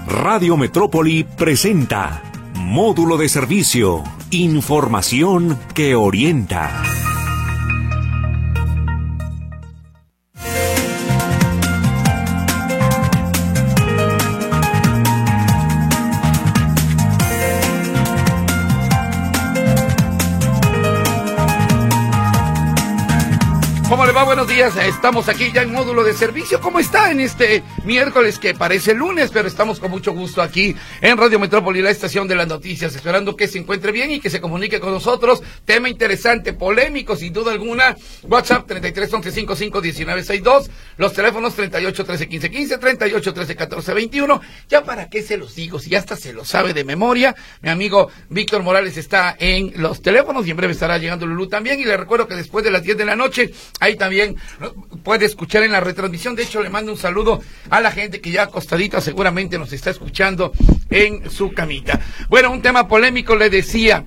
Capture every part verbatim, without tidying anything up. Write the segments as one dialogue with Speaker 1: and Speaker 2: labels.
Speaker 1: Radio Metrópoli presenta Módulo de Servicio, información que orienta.
Speaker 2: ¿Cómo le va? Buenos días, estamos aquí ya en Módulo de Servicio. ¿Cómo está en este miércoles que parece lunes? Pero estamos con mucho gusto aquí en Radio Metrópoli, la estación de las noticias, esperando que se encuentre bien y que se comunique con nosotros. Tema interesante, polémico, sin duda alguna. WhatsApp treinta y tres once cincuenta y cinco diecinueve sesenta y dos, los teléfonos treinta y ocho trece quince quince, treinta y ocho trece catorce veintiuno. Ya para qué se los digo, si ya hasta se lo sabe de memoria. Mi amigo Víctor Morales está en los teléfonos y en breve estará llegando Lulú también. Y le recuerdo que después de las diez de la noche, ahí también puede escuchar en la retransmisión. De hecho, le mando un saludo a la gente que ya acostadita seguramente nos está escuchando en su camita. Bueno, un tema polémico, le decía.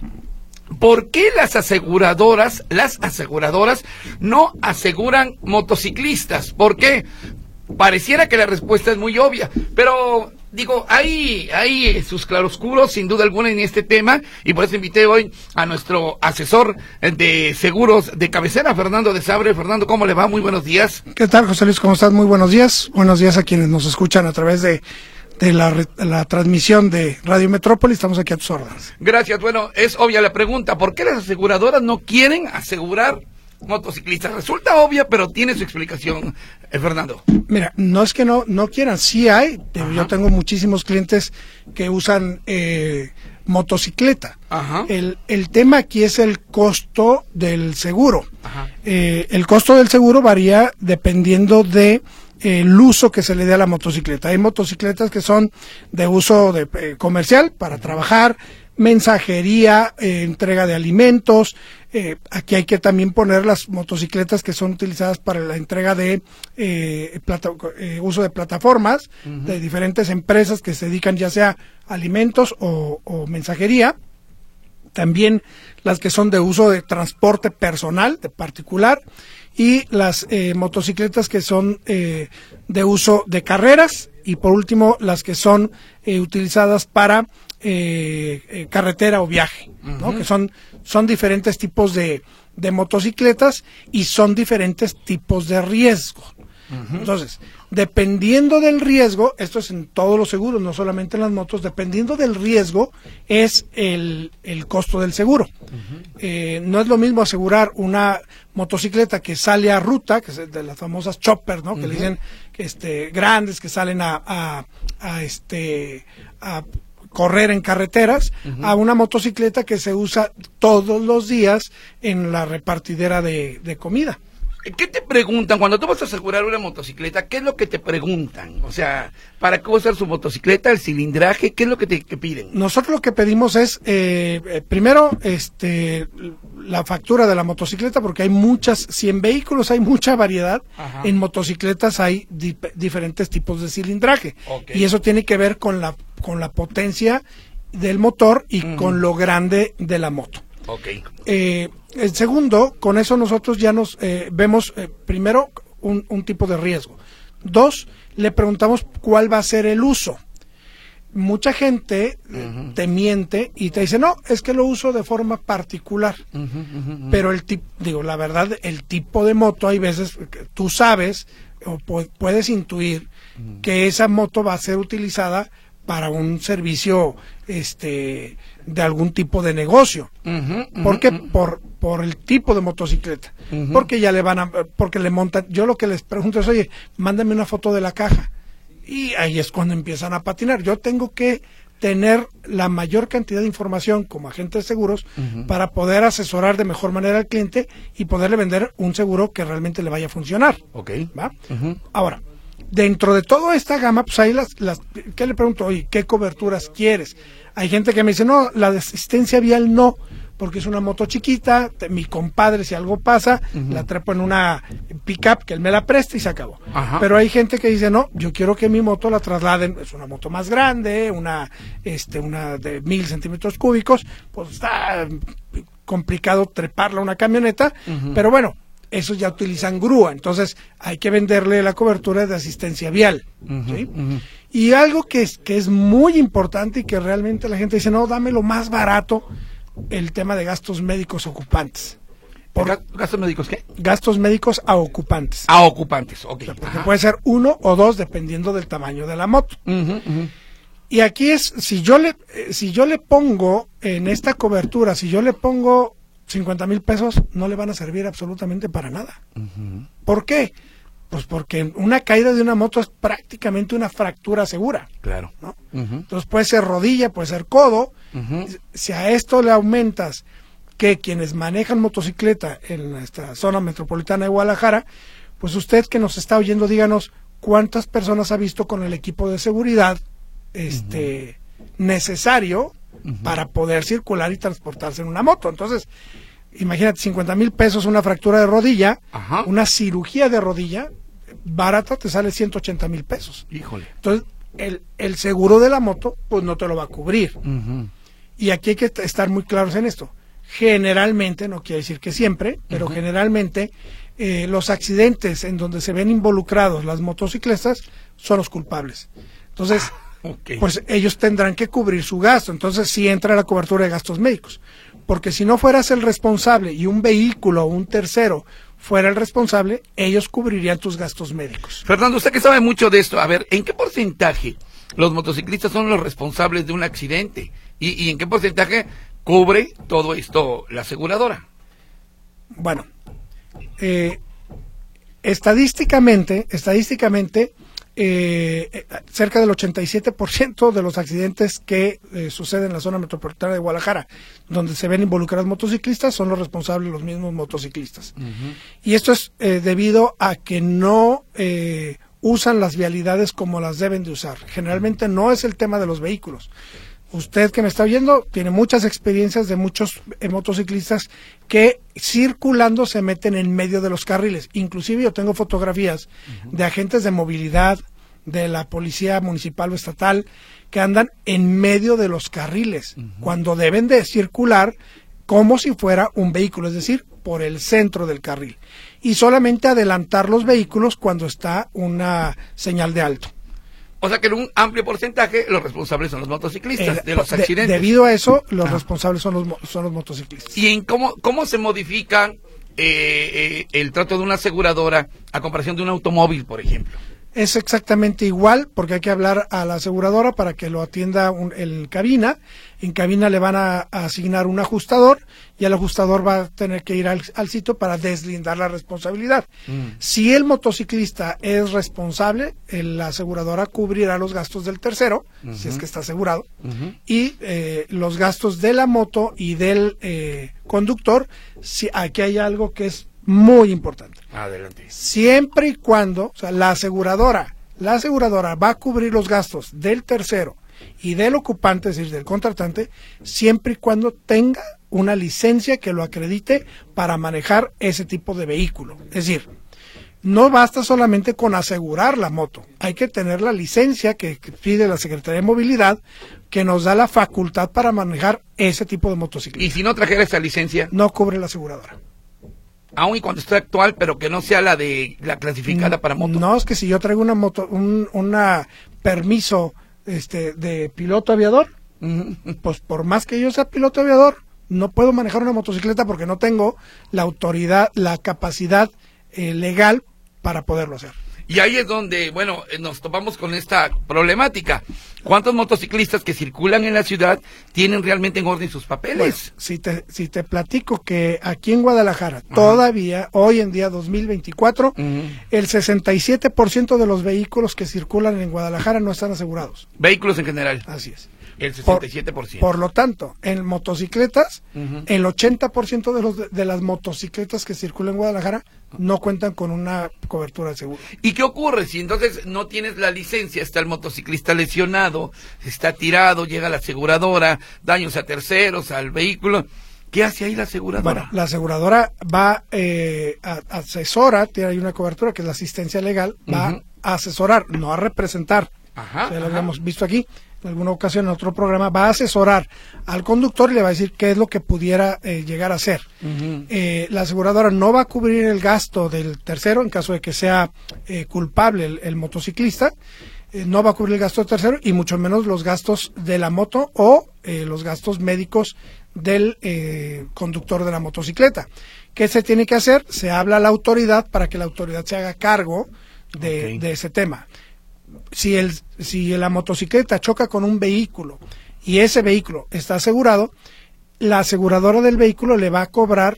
Speaker 2: ¿Por qué las aseguradoras, las aseguradoras no aseguran motociclistas? ¿Por qué? Pareciera que la respuesta es muy obvia, pero digo, hay, hay sus claroscuros sin duda alguna en este tema, y por eso invité hoy a nuestro asesor de seguros de cabecera, Fernando de Sabre. Fernando, ¿cómo le va? Muy buenos días.
Speaker 3: ¿Qué tal, José Luis? ¿Cómo estás? Muy buenos días. Buenos días a quienes nos escuchan a través de, de la, la transmisión de Radio Metrópoli. Estamos aquí a tus órdenes.
Speaker 2: Gracias. Bueno, es obvia la pregunta. ¿Por qué las aseguradoras no quieren asegurar motociclistas? Resulta obvia, pero tiene su explicación, eh, Fernando.
Speaker 3: Mira, no es que no no quieran, sí hay. Ajá. Yo tengo muchísimos clientes que usan eh, motocicleta. Ajá. El, el tema aquí es el costo del seguro. Ajá. Eh, el costo del seguro varía dependiendo de eh, el uso que se le dé a la motocicleta. Hay motocicletas que son de uso de, eh, comercial, para trabajar, mensajería, eh, entrega de alimentos. Eh, aquí hay que también poner las motocicletas que son utilizadas para la entrega de eh, plata, eh, uso de plataformas, uh-huh, de diferentes empresas que se dedican ya sea a alimentos o, o mensajería. También las que son de uso de transporte personal, de particular, y las eh, motocicletas que son eh, de uso de carreras, y por último las que son eh, utilizadas para Eh, eh, carretera o viaje, ¿no? Uh-huh. Que son, son diferentes tipos de, de motocicletas y son diferentes tipos de riesgo. Uh-huh. Entonces, dependiendo del riesgo, esto es en todos los seguros, no solamente en las motos, dependiendo del riesgo es el, el costo del seguro. Uh-huh. Eh, no es lo mismo asegurar una motocicleta que sale a ruta, que es de las famosas choppers, ¿no? Uh-huh. Que le dicen que este, grandes, que salen a, a, a este, a correr en carreteras, uh-huh, a una motocicleta que se usa todos los días en la repartidera de, de comida.
Speaker 2: ¿Qué te preguntan cuando tú vas a asegurar una motocicleta? ¿Qué es lo que te preguntan? O sea, ¿para qué usar su motocicleta, el cilindraje? ¿Qué es lo que te que piden?
Speaker 3: Nosotros lo que pedimos es, eh, eh, primero, este, la factura de la motocicleta, porque hay muchas, si en vehículos hay mucha variedad, ajá, en motocicletas hay di- diferentes tipos de cilindraje. Okay. Y eso tiene que ver con la, con la potencia del motor y uh-huh, con lo grande de la moto.
Speaker 2: Okay.
Speaker 3: Eh, el segundo, con eso nosotros ya nos eh, vemos, eh, primero, un, un tipo de riesgo. Dos, le preguntamos cuál va a ser el uso. Mucha gente uh-huh, te miente y te dice, no, es que lo uso de forma particular. Uh-huh, uh-huh, uh-huh. Pero el tipo, digo, la verdad, el tipo de moto, hay veces que tú sabes o pu- puedes intuir uh-huh, que esa moto va a ser utilizada para un servicio este de algún tipo de negocio. Uh-huh, uh-huh, ¿por qué? Uh-huh. Por por el tipo de motocicleta. Uh-huh. Porque ya le van a porque le montan. Yo lo que les pregunto es, "Oye, mándame una foto de la caja." Y ahí es cuando empiezan a patinar. Yo tengo que tener la mayor cantidad de información como agente de seguros, uh-huh, para poder asesorar de mejor manera al cliente y poderle vender un seguro que realmente le vaya a funcionar.
Speaker 2: Okay.
Speaker 3: ¿Va?
Speaker 2: Uh-huh.
Speaker 3: Ahora, dentro de toda esta gama, pues hay las, las, ¿qué le pregunto? Oye, ¿qué coberturas quieres? Hay gente que me dice, no, la de asistencia vial no, porque es una moto chiquita, te, mi compadre si algo pasa, uh-huh, la trepo en una pick-up que él me la presta y se acabó. Ajá. Pero hay gente que dice, no, yo quiero que mi moto la trasladen, es una moto más grande, una, este, una de mil centímetros cúbicos, pues está complicado treparla a una camioneta, uh-huh, pero bueno, esos ya utilizan grúa, entonces hay que venderle la cobertura de asistencia vial. Uh-huh, ¿sí? Uh-huh. Y algo que es, que es muy importante y que realmente la gente dice, no, dame lo más barato, el tema de gastos médicos ocupantes.
Speaker 2: Por, ¿Gastos médicos qué?
Speaker 3: Gastos médicos a ocupantes.
Speaker 2: A ocupantes, ok. O sea,
Speaker 3: porque puede ser uno o dos dependiendo del tamaño de la moto.
Speaker 2: Uh-huh, uh-huh.
Speaker 3: Y aquí es, si yo le, si yo le pongo en esta cobertura, si yo le pongo cincuenta mil pesos, no le van a servir absolutamente para nada. Uh-huh. ¿Por qué? Pues porque una caída de una moto es prácticamente una fractura segura.
Speaker 2: Claro.
Speaker 3: ¿No? Uh-huh. Entonces puede ser rodilla, puede ser codo. Uh-huh. Si a esto le aumentas que quienes manejan motocicleta en nuestra zona metropolitana de Guadalajara, pues usted que nos está oyendo, díganos cuántas personas ha visto con el equipo de seguridad este uh-huh. necesario uh-huh. para poder circular y transportarse en una moto. Entonces, imagínate, cincuenta mil pesos una fractura de rodilla, uh-huh. una cirugía de rodilla barata te sale ciento ochenta mil pesos.
Speaker 2: Híjole.
Speaker 3: Entonces, el, el seguro de la moto pues no te lo va a cubrir. Uh-huh. Y aquí hay que estar muy claros en esto. Generalmente, no quiere decir que siempre, pero uh-huh. generalmente eh, los accidentes en donde se ven involucrados las motociclistas son los culpables. Entonces, ah, okay. pues ellos tendrán que cubrir su gasto. Entonces sí entra la cobertura de gastos médicos. Porque si no fueras el responsable y un vehículo o un tercero fuera el responsable, ellos cubrirían tus gastos médicos.
Speaker 2: Fernando, usted que sabe mucho de esto, a ver, ¿en qué porcentaje los motociclistas son los responsables de un accidente? ¿Y, y en qué porcentaje cubre todo esto la aseguradora?
Speaker 3: Bueno, eh, estadísticamente, estadísticamente, eh, cerca del ochenta y siete por ciento de los accidentes que eh, suceden en la zona metropolitana de Guadalajara, donde se ven involucrados motociclistas, son los responsables los mismos motociclistas. Uh-huh. Y esto es eh, debido a que no eh, usan las vialidades como las deben de usar. Generalmente no es el tema de los vehículos. Usted que me está oyendo tiene muchas experiencias de muchos eh, motociclistas que circulando se meten en medio de los carriles. Inclusive yo tengo fotografías uh-huh. de agentes de movilidad, de la policía municipal o estatal, que andan en medio de los carriles, uh-huh. cuando deben de circular como si fuera un vehículo, es decir, por el centro del carril. Y solamente adelantar los vehículos cuando está una señal de alto.
Speaker 2: O sea que en un amplio porcentaje los responsables son los motociclistas eh, de los accidentes.
Speaker 3: De, debido a eso, los ah. responsables son los son los motociclistas.
Speaker 2: ¿Y en cómo cómo se modifica eh, eh, el trato de una aseguradora a comparación de un automóvil, por ejemplo?
Speaker 3: Es exactamente igual, porque hay que hablar a la aseguradora para que lo atienda un, el cabina. En cabina le van a, a asignar un ajustador y el ajustador va a tener que ir al, al sitio para deslindar la responsabilidad. Mm. Si el motociclista es responsable, el, la aseguradora cubrirá los gastos del tercero, uh-huh. si es que está asegurado, uh-huh. y eh, los gastos de la moto y del eh, conductor. Si aquí hay algo que es muy importante.
Speaker 2: Adelante.
Speaker 3: Siempre y cuando, o sea, la aseguradora, la aseguradora va a cubrir los gastos del tercero y del ocupante, es decir, del contratante, siempre y cuando tenga una licencia que lo acredite para manejar ese tipo de vehículo. Es decir, no basta solamente con asegurar la moto, hay que tener la licencia que, que pide la Secretaría de Movilidad, que nos da la facultad para manejar ese tipo de motocicleta.
Speaker 2: ¿Y si no trajera esa licencia?
Speaker 3: No cubre la aseguradora.
Speaker 2: Aún y cuando esté actual, pero que no sea la de la clasificada
Speaker 3: no,
Speaker 2: para moto.
Speaker 3: No, es que si yo traigo una moto, un una permiso este de piloto aviador, uh-huh. pues por más que yo sea piloto aviador, no puedo manejar una motocicleta porque no tengo la autoridad, la capacidad eh, legal para poderlo hacer.
Speaker 2: Y ahí es donde, bueno, nos topamos con esta problemática. ¿Cuántos motociclistas que circulan en la ciudad tienen realmente en orden sus papeles?
Speaker 3: Bueno, si te si te platico que aquí en Guadalajara, uh-huh. todavía, hoy en día dos mil veinticuatro, uh-huh. el sesenta y siete por ciento de los vehículos que circulan en Guadalajara no están asegurados.
Speaker 2: Vehículos en general.
Speaker 3: Así es.
Speaker 2: El sesenta y siete por ciento.
Speaker 3: Por, por lo tanto, en motocicletas, uh-huh. el ochenta por ciento de, los, de, de las motocicletas que circulan en Guadalajara no cuentan con una cobertura de seguro.
Speaker 2: ¿Y qué ocurre si entonces no tienes la licencia? Está el motociclista lesionado, está tirado, llega la aseguradora, daños a terceros, al vehículo. ¿Qué hace ahí la aseguradora?
Speaker 3: Bueno, la aseguradora va, eh, a, asesora, tiene ahí una cobertura que es la asistencia legal, va uh-huh. a asesorar, no a representar.
Speaker 2: Ajá,
Speaker 3: ya lo
Speaker 2: ajá.
Speaker 3: habíamos visto aquí. en alguna ocasión en otro programa, va a asesorar al conductor y le va a decir qué es lo que pudiera eh, llegar a ser. Uh-huh. Eh, la aseguradora no va a cubrir el gasto del tercero en caso de que sea eh, culpable el, el motociclista, eh, no va a cubrir el gasto del tercero y mucho menos los gastos de la moto o eh, los gastos médicos del eh, conductor de la motocicleta. ¿Qué se tiene que hacer? Se habla a la autoridad para que la autoridad se haga cargo de, okay. de ese tema. Si, el, si la motocicleta choca con un vehículo y ese vehículo está asegurado, la aseguradora del vehículo le va a cobrar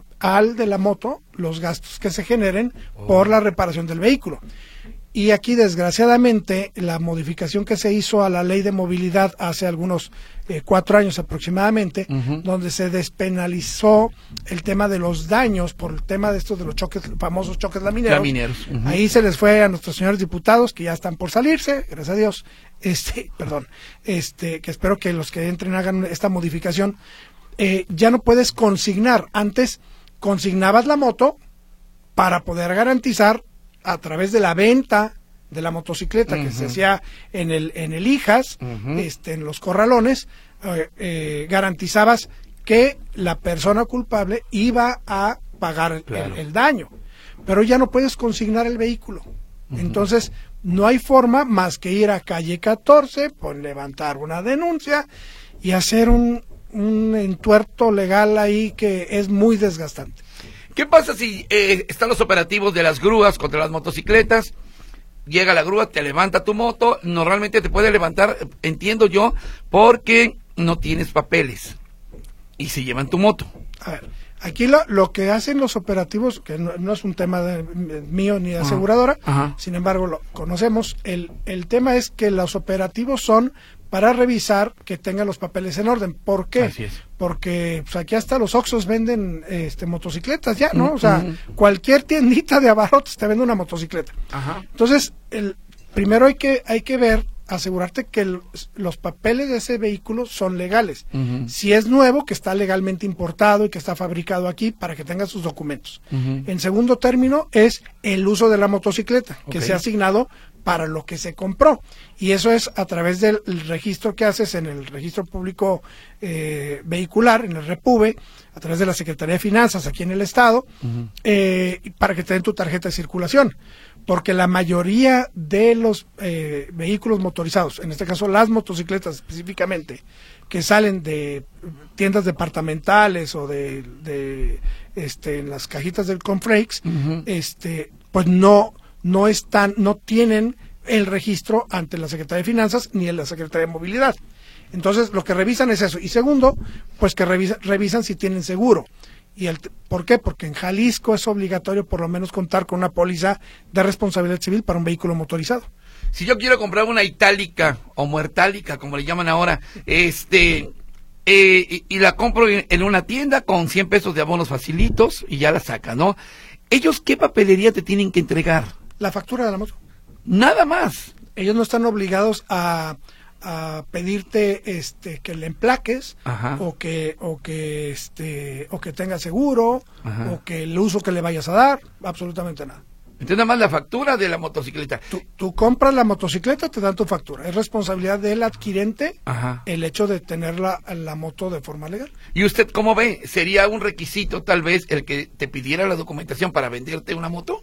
Speaker 3: al de la moto los gastos que se generen oh. por la reparación del vehículo. Y aquí, desgraciadamente, la modificación que se hizo a la ley de movilidad hace algunos eh, cuatro años aproximadamente, uh-huh. donde se despenalizó el tema de los daños por el tema de estos de los choques, famosos choques lamineros. lamineros. Uh-huh. Ahí se les fue a nuestros señores diputados, que ya están por salirse, gracias a Dios, este, perdón, este, que espero que los que entren hagan esta modificación. Eh, ya no puedes consignar. Antes consignabas la moto para poder garantizar a través de la venta de la motocicleta uh-huh. que se hacía en el en el I J A S, uh-huh. este, en los corralones, eh, eh, garantizabas que la persona culpable iba a pagar claro. el, el daño, pero ya no puedes consignar el vehículo. Uh-huh. Entonces, no hay forma más que ir a calle catorce, pues, levantar una denuncia y hacer un, un entuerto legal ahí que es muy desgastante.
Speaker 2: ¿Qué pasa si eh, están los operativos de las grúas contra las motocicletas? Llega la grúa, te levanta tu moto, normalmente te puede levantar, entiendo yo, porque no tienes papeles y se llevan tu moto.
Speaker 3: A ver, aquí lo, lo que hacen los operativos, que no, no es un tema de, de, mío ni de aseguradora, ajá. sin embargo lo conocemos, el, el tema es que los operativos son para revisar que tengan los papeles en orden. ¿Por qué?
Speaker 2: Así es.
Speaker 3: Porque pues, aquí hasta los Oxxos venden este, motocicletas ya, ¿no? O sea, uh-huh. cualquier tiendita de abarrotes te vende una motocicleta. Ajá. Entonces, el, primero hay que hay que ver, asegurarte que el, los papeles de ese vehículo son legales. Uh-huh. Si es nuevo, que está legalmente importado y que está fabricado aquí, para que tenga sus documentos. Uh-huh. En segundo término, es el uso de la motocicleta, okay. que se ha asignado para lo que se compró, y eso es a través del registro que haces en el registro público eh, vehicular, en el REPUVE, a través de la Secretaría de Finanzas aquí en el estado, uh-huh. eh, para que te den tu tarjeta de circulación, porque la mayoría de los eh, vehículos motorizados, en este caso las motocicletas específicamente, que salen de tiendas departamentales o de, de este, en las cajitas del Conflakes, uh-huh. este, pues no no están, no tienen el registro ante la Secretaría de Finanzas ni en la Secretaría de Movilidad. Entonces, lo que revisan es eso. Y segundo, pues que revisa, revisan si tienen seguro. Y el, ¿por qué? Porque en Jalisco es obligatorio por lo menos contar con una póliza de responsabilidad civil para un vehículo motorizado.
Speaker 2: Si yo quiero comprar una itálica o muertálica, como le llaman ahora, este... Eh, y, y la compro en, en una tienda con cien pesos de abonos facilitos y ya la saca, ¿no? ¿Ellos qué papelería te tienen que entregar?
Speaker 3: La factura de la moto.
Speaker 2: Nada más.
Speaker 3: Ellos no están obligados a, a pedirte este que le emplaques, ajá. o que o que este o que tenga seguro, ajá. o que el uso que le vayas a dar, absolutamente nada.
Speaker 2: Entonces nada más la factura de la motocicleta.
Speaker 3: Tú, tú compras la motocicleta, te dan tu factura. Es responsabilidad del adquirente, ajá. el hecho de tener la, la moto de forma legal.
Speaker 2: ¿Y usted cómo ve? ¿Sería un requisito tal vez el que te pidiera la documentación para venderte una moto?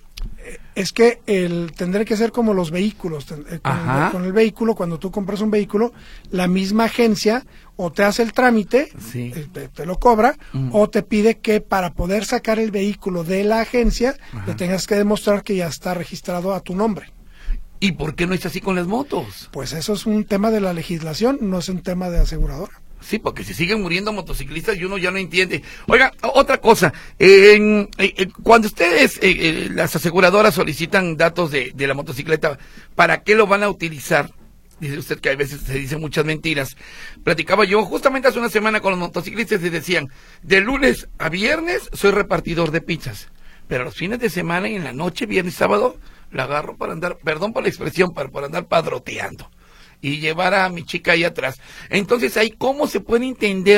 Speaker 3: Es que el tendré que ser como los vehículos. Con el, con el vehículo, cuando tú compras un vehículo, la misma agencia o te hace el trámite, sí. te, te lo cobra, mm. o te pide que para poder sacar el vehículo de la agencia, ajá. le tengas que demostrar que ya está registrado a tu nombre.
Speaker 2: ¿Y por qué no es así con las motos?
Speaker 3: Pues eso es un tema de la legislación, no es un tema de aseguradora.
Speaker 2: Sí, porque si siguen muriendo motociclistas y uno ya no entiende. Oiga, otra cosa, eh, eh, cuando ustedes, eh, eh, las aseguradoras solicitan datos de, de la motocicleta, ¿para qué lo van a utilizar? Dice usted que a veces se dicen muchas mentiras. Platicaba yo justamente hace una semana con los motociclistas y decían, de lunes a viernes soy repartidor de pizzas, pero los fines de semana y en la noche, viernes y sábado, la agarro para andar, perdón por la expresión, para, para andar padroteando y llevar a mi chica ahí atrás. Entonces ahí, ¿cómo se puede entender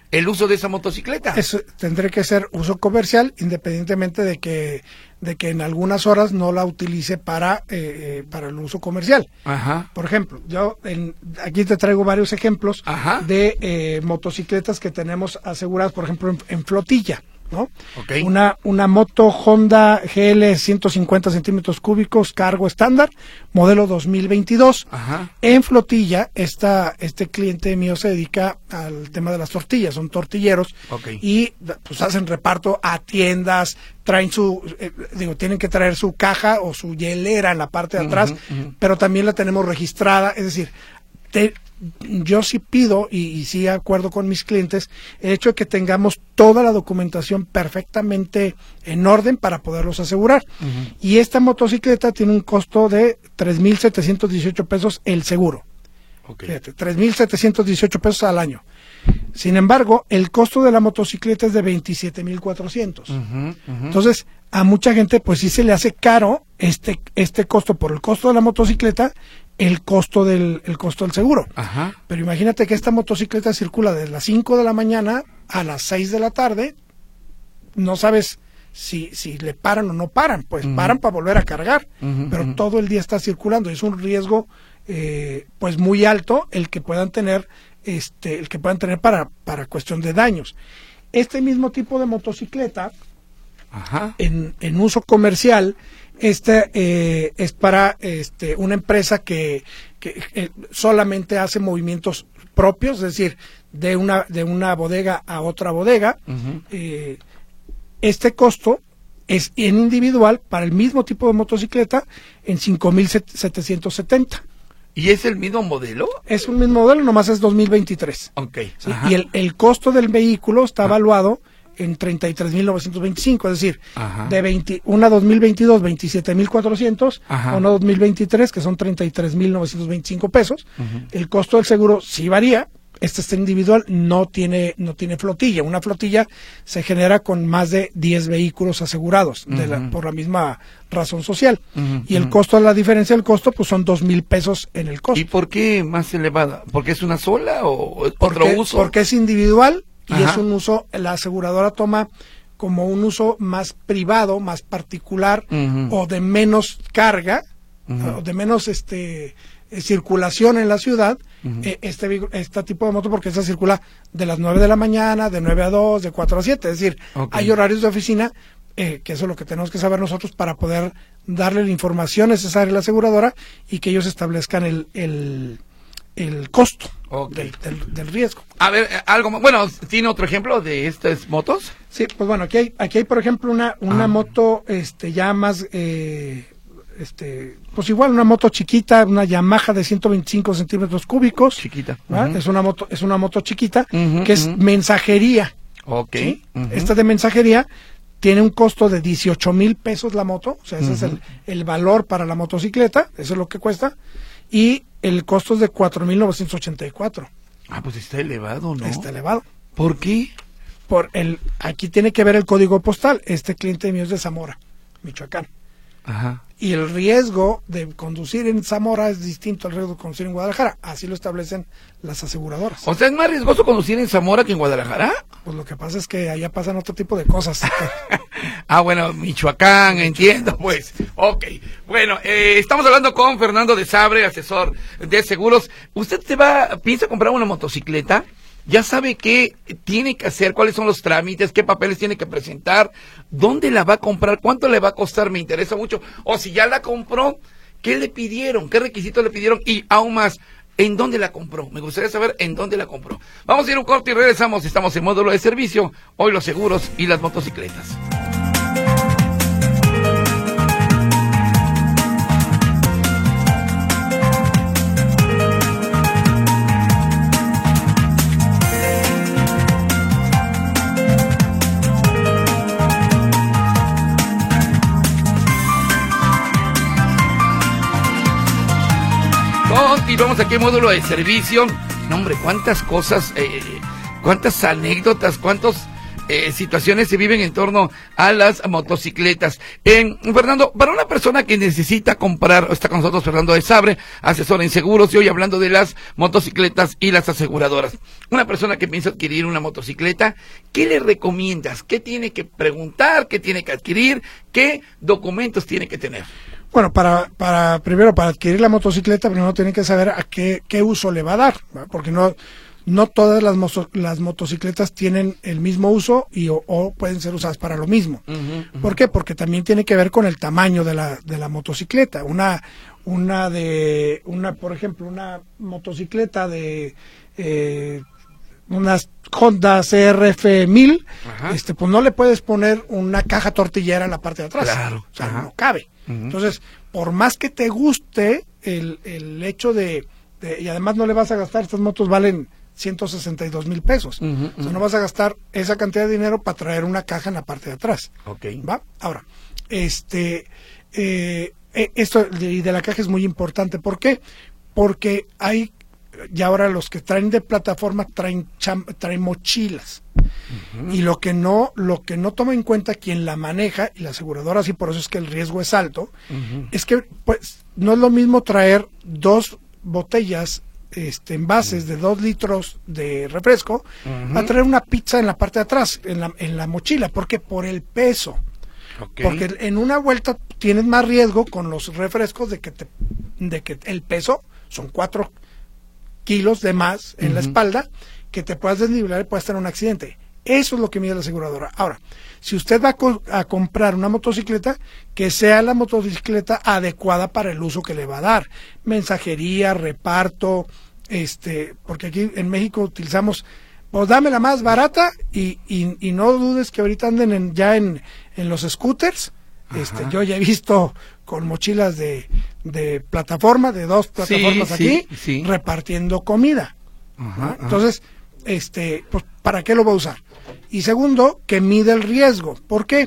Speaker 2: el uso de esa motocicleta.
Speaker 3: Eso tendré que ser uso comercial, independientemente de que de que en algunas horas no la utilice para eh, para el uso comercial.
Speaker 2: Ajá.
Speaker 3: Por ejemplo, yo en, aquí te traigo varios ejemplos
Speaker 2: Ajá.
Speaker 3: de eh, motocicletas que tenemos aseguradas, por ejemplo, en, en flotilla, ¿no?
Speaker 2: Okay.
Speaker 3: Una, una moto Honda G L ciento cincuenta centímetros cúbicos, cargo estándar, modelo dos mil veintidós.
Speaker 2: Ajá.
Speaker 3: En flotilla, esta, este cliente mío se dedica al tema de las tortillas, son tortilleros.
Speaker 2: Okay.
Speaker 3: Y pues hacen reparto a tiendas, traen su, eh, digo, tienen que traer su caja o su hielera en la parte de atrás,
Speaker 2: uh-huh, uh-huh.
Speaker 3: pero también la tenemos registrada, es decir, te, yo sí pido y, y sí acuerdo con mis clientes el hecho de que tengamos toda la documentación perfectamente en orden para poderlos asegurar. Uh-huh. Y esta motocicleta tiene un costo de tres mil setecientos dieciocho pesos el seguro. Okay. Fíjate, tres mil setecientos dieciocho pesos al año. Sin embargo, el costo de la motocicleta es de veintisiete mil cuatrocientos. Uh-huh, uh-huh. Entonces, a mucha gente pues sí se le hace caro este este costo por el costo de la motocicleta, el costo del el costo del seguro.
Speaker 2: Ajá.
Speaker 3: Pero imagínate que esta motocicleta circula desde las cinco de la mañana a las seis de la tarde, no sabes si si le paran o no paran, pues uh-huh. paran para volver a cargar, uh-huh, pero uh-huh. todo el día está circulando, es un riesgo eh, pues muy alto el que puedan tener este el que puedan tener para para cuestión de daños. Este mismo tipo de motocicleta
Speaker 2: Ajá.
Speaker 3: En, en uso comercial, este eh, es para este una empresa que, que eh, solamente hace movimientos propios, es decir, de una de una bodega a otra bodega. Uh-huh. Eh, este costo es en individual para el mismo tipo de motocicleta en cinco mil setecientos setenta.
Speaker 2: ¿Y es el mismo modelo?
Speaker 3: Es un mismo modelo, nomás es dos mil veintitrés.
Speaker 2: Okay.
Speaker 3: ¿Sí? Y el, el costo del vehículo está evaluado en treinta y tres mil novecientos veinticinco, es decir, Ajá. de veinte, una dos mil veintidós, veintisiete mil cuatrocientos, a una dos mil veintitrés, que son treinta y tres mil novecientos veinticinco pesos. Uh-huh. El costo del seguro sí varía, este está individual, no tiene no tiene flotilla. Una flotilla se genera con más de diez vehículos asegurados, uh-huh. de la, por la misma razón social. Uh-huh. Y el costo de la diferencia del costo, pues son dos mil pesos en el costo.
Speaker 2: ¿Y por qué más elevada? ¿Porque es una sola o otro
Speaker 3: porque,
Speaker 2: uso?
Speaker 3: Porque es individual. Y
Speaker 2: Ajá.
Speaker 3: es un uso, la aseguradora toma como un uso más privado, más particular, uh-huh. o de menos carga, uh-huh. o de menos este eh, circulación en la ciudad, uh-huh. eh, este, este tipo de moto, porque esta circula de las nueve de la mañana, de nueve a dos, de cuatro a siete, es decir, okay. hay horarios de oficina, eh, que eso es lo que tenemos que saber nosotros para poder darle la información necesaria a la aseguradora y que ellos establezcan el... el el costo okay. del, del, del riesgo.
Speaker 2: A ver, algo más. Bueno, ¿tiene otro ejemplo de estas motos?
Speaker 3: Sí, pues bueno, aquí hay, aquí hay por ejemplo, una, una ah. moto este ya más, eh, este pues igual una moto chiquita, una Yamaha de ciento veinticinco centímetros cúbicos.
Speaker 2: Chiquita.
Speaker 3: Uh-huh. Es una moto, es una moto chiquita,
Speaker 2: uh-huh,
Speaker 3: que es uh-huh. mensajería.
Speaker 2: Ok.
Speaker 3: ¿Sí?
Speaker 2: Uh-huh.
Speaker 3: Esta de mensajería tiene un costo de dieciocho mil pesos la moto, o sea, ese uh-huh. es el, el valor para la motocicleta, eso es lo que cuesta. Y el costo es de cuatro mil novecientos ochenta y cuatro.
Speaker 2: Ah, pues está elevado, ¿no?
Speaker 3: Está elevado.
Speaker 2: ¿Por qué?
Speaker 3: Por el, aquí tiene que ver el código postal. Este cliente mío es de Zamora, Michoacán.
Speaker 2: Ajá.
Speaker 3: Y el riesgo de conducir en Zamora es distinto al riesgo de conducir en Guadalajara. Así lo establecen las aseguradoras.
Speaker 2: O sea, ¿es más riesgoso conducir en Zamora que en Guadalajara?
Speaker 3: Pues lo que pasa es que allá pasan otro tipo de cosas.
Speaker 2: Ah, bueno, Michoacán, entiendo, pues. Ok. Bueno, eh, estamos hablando con Fernando de Sabre, asesor de seguros. ¿Usted se va, piensa comprar una motocicleta? Ya sabe qué tiene que hacer, cuáles son los trámites, qué papeles tiene que presentar, dónde la va a comprar, cuánto le va a costar, me interesa mucho. O si ya la compró, ¿qué le pidieron? ¿Qué requisitos le pidieron? Y aún más, ¿en dónde la compró? Me gustaría saber en dónde la compró. Vamos a ir un corte y regresamos. Estamos en módulo de servicio. Hoy los seguros y las motocicletas. Continuamos aquí en módulo de servicio. No, hombre, cuántas cosas, eh, cuántas anécdotas, cuántos eh, situaciones se viven en torno a las motocicletas. Eh, Fernando, para una persona que necesita comprar, está con nosotros Fernando de Sabre, asesor en seguros, y hoy hablando de las motocicletas y las aseguradoras. Una persona que piensa adquirir una motocicleta, ¿qué le recomiendas? ¿Qué tiene que preguntar? ¿Qué tiene que adquirir? ¿Qué documentos tiene que tener?
Speaker 3: Bueno, para, para, primero, para adquirir la motocicleta, primero tiene que saber a qué, qué uso le va a dar, ¿verdad? Porque no, no todas las, mozo, las motocicletas tienen el mismo uso y o, o pueden ser usadas para lo mismo. Uh-huh, uh-huh. ¿Por qué? Porque también tiene que ver con el tamaño de la, de la motocicleta. Una, una de, una, por ejemplo, una motocicleta de, eh, unas Honda C R F mil, ajá, este, pues no le puedes poner una caja tortillera en la parte de atrás.
Speaker 2: Claro.
Speaker 3: O sea,
Speaker 2: ajá,
Speaker 3: no cabe. Uh-huh. Entonces, por más que te guste el, el hecho de, de, y además no le vas a gastar, estas motos valen ciento sesenta y dos mil pesos. Uh-huh, o sea, no vas a gastar esa cantidad de dinero para traer una caja en la parte de atrás.
Speaker 2: Okay.
Speaker 3: ¿Va? Ahora, este, eh, esto de, de la caja es muy importante. ¿Por qué? Porque hay, y ahora los que traen de plataforma traen, cham, traen mochilas. Uh-huh. Y lo que no lo que no toma en cuenta quien la maneja, y la aseguradora sí, por eso es que el riesgo es alto, uh-huh, es que pues no es lo mismo traer dos botellas, este, envases, uh-huh, de dos litros de refresco, uh-huh, a traer una pizza en la parte de atrás, en la, en la mochila. ¿Por qué? Por el peso. Okay. Porque en una vuelta tienes más riesgo con los refrescos de que, te, de que el peso son cuatro kilos de más en uh-huh, la espalda, que te puedas desnivelar y puedas tener un accidente. Eso es lo que mide la aseguradora. Ahora, si usted va a, co- a comprar una motocicleta, que sea la motocicleta adecuada para el uso que le va a dar. Mensajería, reparto, este, porque aquí en México utilizamos, pues dame la más barata y, y, y no dudes que ahorita anden en, ya en, en los scooters. Este, yo ya he visto con mochilas de, de plataforma, de dos plataformas, sí, aquí, sí, sí, repartiendo comida. Ajá, entonces, este, pues, ¿para qué lo va a usar? Y segundo, que mide el riesgo. ¿Por qué?